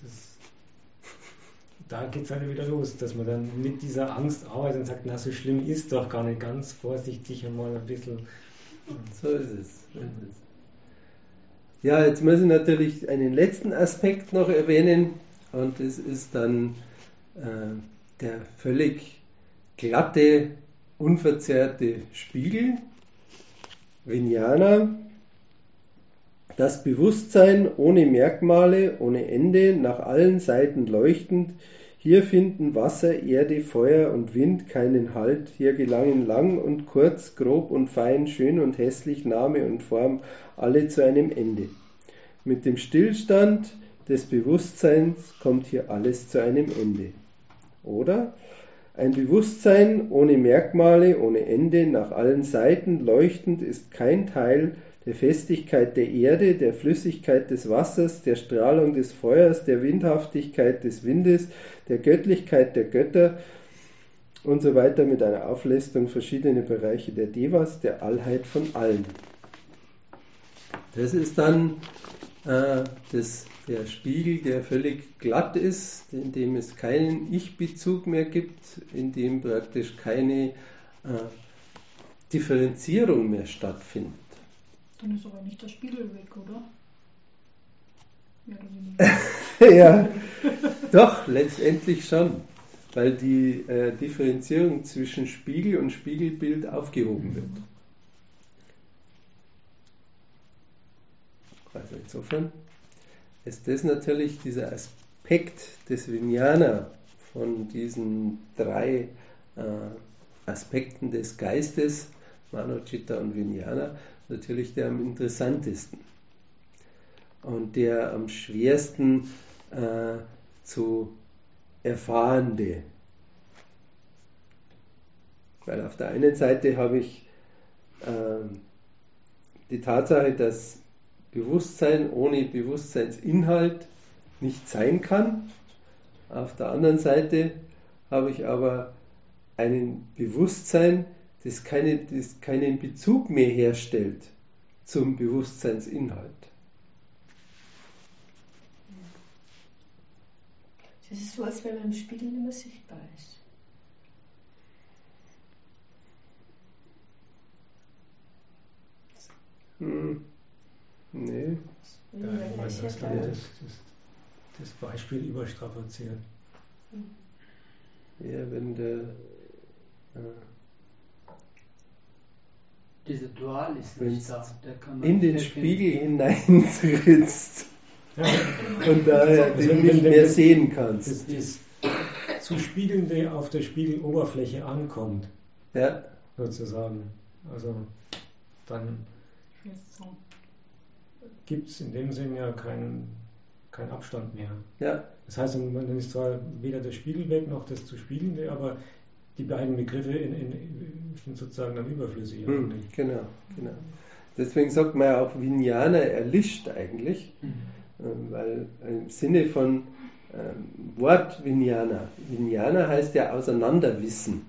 S6: da geht es halt wieder los, dass man dann mit dieser Angst arbeitet und sagt, na, so schlimm ist doch gar nicht, ganz vorsichtig einmal ein bisschen.
S1: So ist es. Ja, jetzt muss ich natürlich einen letzten Aspekt noch erwähnen, und das ist dann der völlig glatte, unverzerrte Spiegel, Vijnana, das Bewusstsein ohne Merkmale, ohne Ende, nach allen Seiten leuchtend. Hier finden Wasser, Erde, Feuer und Wind keinen Halt. Hier gelangen lang und kurz, grob und fein, schön und hässlich, Name und Form, alle zu einem Ende. Mit dem Stillstand des Bewusstseins kommt hier alles zu einem Ende. Oder? Ein Bewusstsein ohne Merkmale, ohne Ende, nach allen Seiten leuchtend, ist kein Teil der Festigkeit der Erde, der Flüssigkeit des Wassers, der Strahlung des Feuers, der Windhaftigkeit des Windes, der Göttlichkeit der Götter und so weiter, mit einer Auflistung verschiedener Bereiche der Devas, der Allheit von allen. Das ist dann der Spiegel, der völlig glatt ist, in dem es keinen Ich-Bezug mehr gibt, in dem praktisch keine Differenzierung mehr stattfindet.
S4: Dann ist aber nicht der Spiegel weg, oder? Ja,
S1: ja, doch, letztendlich schon, weil die Differenzierung zwischen Spiegel und Spiegelbild aufgehoben wird. Also insofern ist das natürlich dieser Aspekt des Vijnana von diesen drei Aspekten des Geistes, Mano, Chitta und Vijnana, natürlich der am interessantesten und der am schwersten zu erfahrende. Weil auf der einen Seite habe ich die Tatsache, dass Bewusstsein ohne Bewusstseinsinhalt nicht sein kann. Auf der anderen Seite habe ich aber ein Bewusstsein, das keinen Bezug mehr herstellt zum Bewusstseinsinhalt.
S3: Das ist so, als wenn man im Spiegel nicht mehr sichtbar ist.
S6: du hast das Beispiel überstrapaziert.
S1: Ja, wenn der
S5: Dieser Dual ist nicht da. Der kann man
S1: in den
S5: nicht
S1: Spiegel hineintrittst und daher den nicht mehr sehen kannst.
S6: Das zu Spiegelnde auf der Spiegeloberfläche ankommt,
S1: Ja,
S6: sozusagen. Also dann gibt es in dem Sinn ja keinen Abstand mehr.
S1: ja,
S6: Das heißt, dann ist zwar weder der Spiegel weg noch das zu Spiegelnde, aber die beiden Begriffe sind sozusagen dann überflüssig. eigentlich.
S1: genau. Deswegen sagt man ja auch, Vijnana erlischt eigentlich, weil im Sinne von Wort Vijnana. Vijnana heißt ja Auseinanderwissen.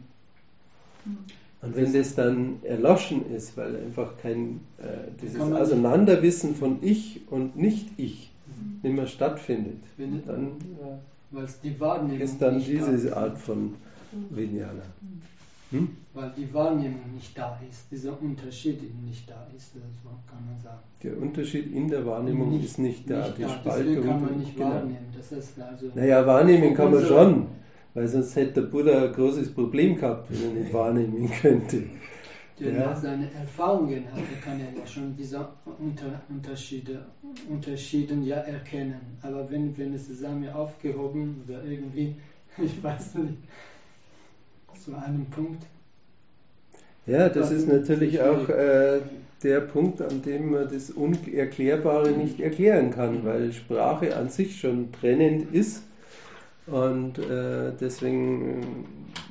S1: Und wenn das dann erloschen ist, weil einfach dieses Auseinanderwissen von Ich und Nicht-Ich nicht mehr stattfindet, dann
S5: die Wahrnehmung
S1: ist dann
S5: nicht
S1: diese
S5: da
S1: Art von Vijnana.
S5: Weil die Wahrnehmung nicht da ist, dieser Unterschied nicht da ist, so kann man sagen.
S1: Der Unterschied in der Wahrnehmung ist nicht da. Die Spaltung,
S5: deswegen kann man nicht
S1: genau.
S5: wahrnehmen. Das ist also
S1: Naja, wahrnehmen kann man schon, weil sonst hätte der Buddha ein großes Problem gehabt, wenn er nicht wahrnehmen könnte.
S5: der nach seinen Erfahrungen hatte, kann er ja schon diese Unterschieden ja erkennen. Aber wenn es zusammen aufgehoben oder irgendwie, ich weiß nicht, zu einem Punkt.
S1: Ja, das ist natürlich auch der Punkt, an dem man das Unerklärbare nicht erklären kann, weil Sprache an sich schon trennend ist und deswegen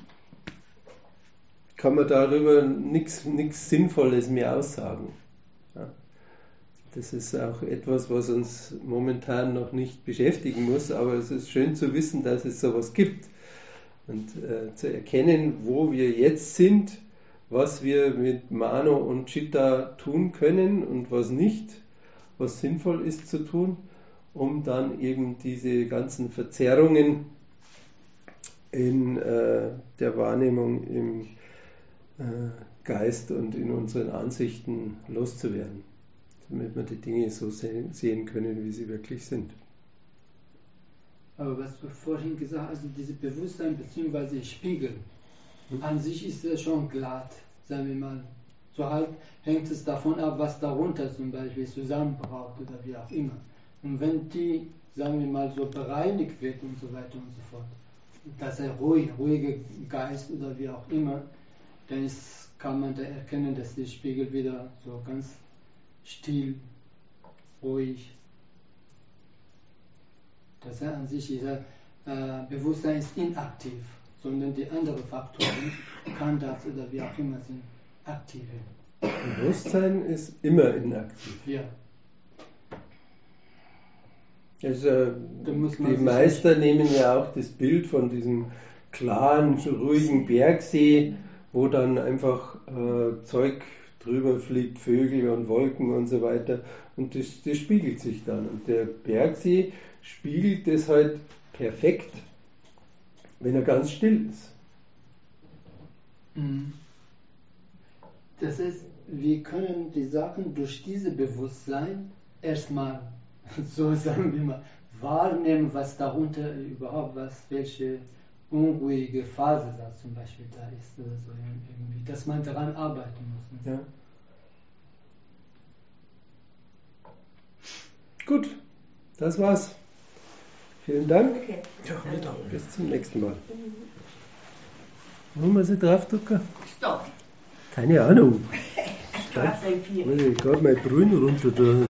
S1: kann man darüber nichts Sinnvolles mehr aussagen. Ja. Das ist auch etwas, was uns momentan noch nicht beschäftigen muss, aber es ist schön zu wissen, dass es sowas gibt und zu erkennen, wo wir jetzt sind, was wir mit Mano und Chitta tun können und was nicht, was sinnvoll ist zu tun, um dann eben diese ganzen Verzerrungen in der Wahrnehmung im Geist und in unseren Ansichten loszuwerden, damit wir die Dinge so sehen können, wie sie wirklich sind.
S5: Aber was du vorhin gesagt hast, also dieses Bewusstsein bzw. Spiegel, an sich ist es schon glatt, sagen wir mal. So halt hängt es davon ab, was darunter zum Beispiel zusammenbraucht oder wie auch immer. Und wenn die, sagen wir mal, so bereinigt wird und so weiter und so fort, dass er ruhiger Geist oder wie auch immer, dann kann man da erkennen, dass der Spiegel wieder so ganz still, ruhig. Das heißt, an sich ist Bewusstsein ist inaktiv, sondern die anderen Faktoren, Khandhas oder wie auch immer, sind aktiv.
S1: Bewusstsein ist immer inaktiv.
S5: Ja.
S1: Also, die Meister nehmen ja auch das Bild von diesem klaren, ruhigen Bergsee, wo dann einfach Zeug drüber fliegt, Vögel und Wolken und so weiter. Und das spiegelt sich dann. Und der Bergsee spiegelt das halt perfekt, wenn er ganz still ist.
S5: Das heißt, wir können die Sachen durch dieses Bewusstsein erstmal so, sagen wir mal, wahrnehmen, was darunter überhaupt, welche unruhige Phase da zum Beispiel da ist oder so irgendwie, dass man daran arbeiten muss.
S1: Ja. Gut, das war's. Vielen Dank.
S3: Okay.
S1: Ja, bis zum nächsten Mal. Wo muss ich draufdrücken?
S3: Stopp.
S1: Keine Ahnung.
S3: Straße 4.
S1: Muss ich gerade mal Brünn runter da.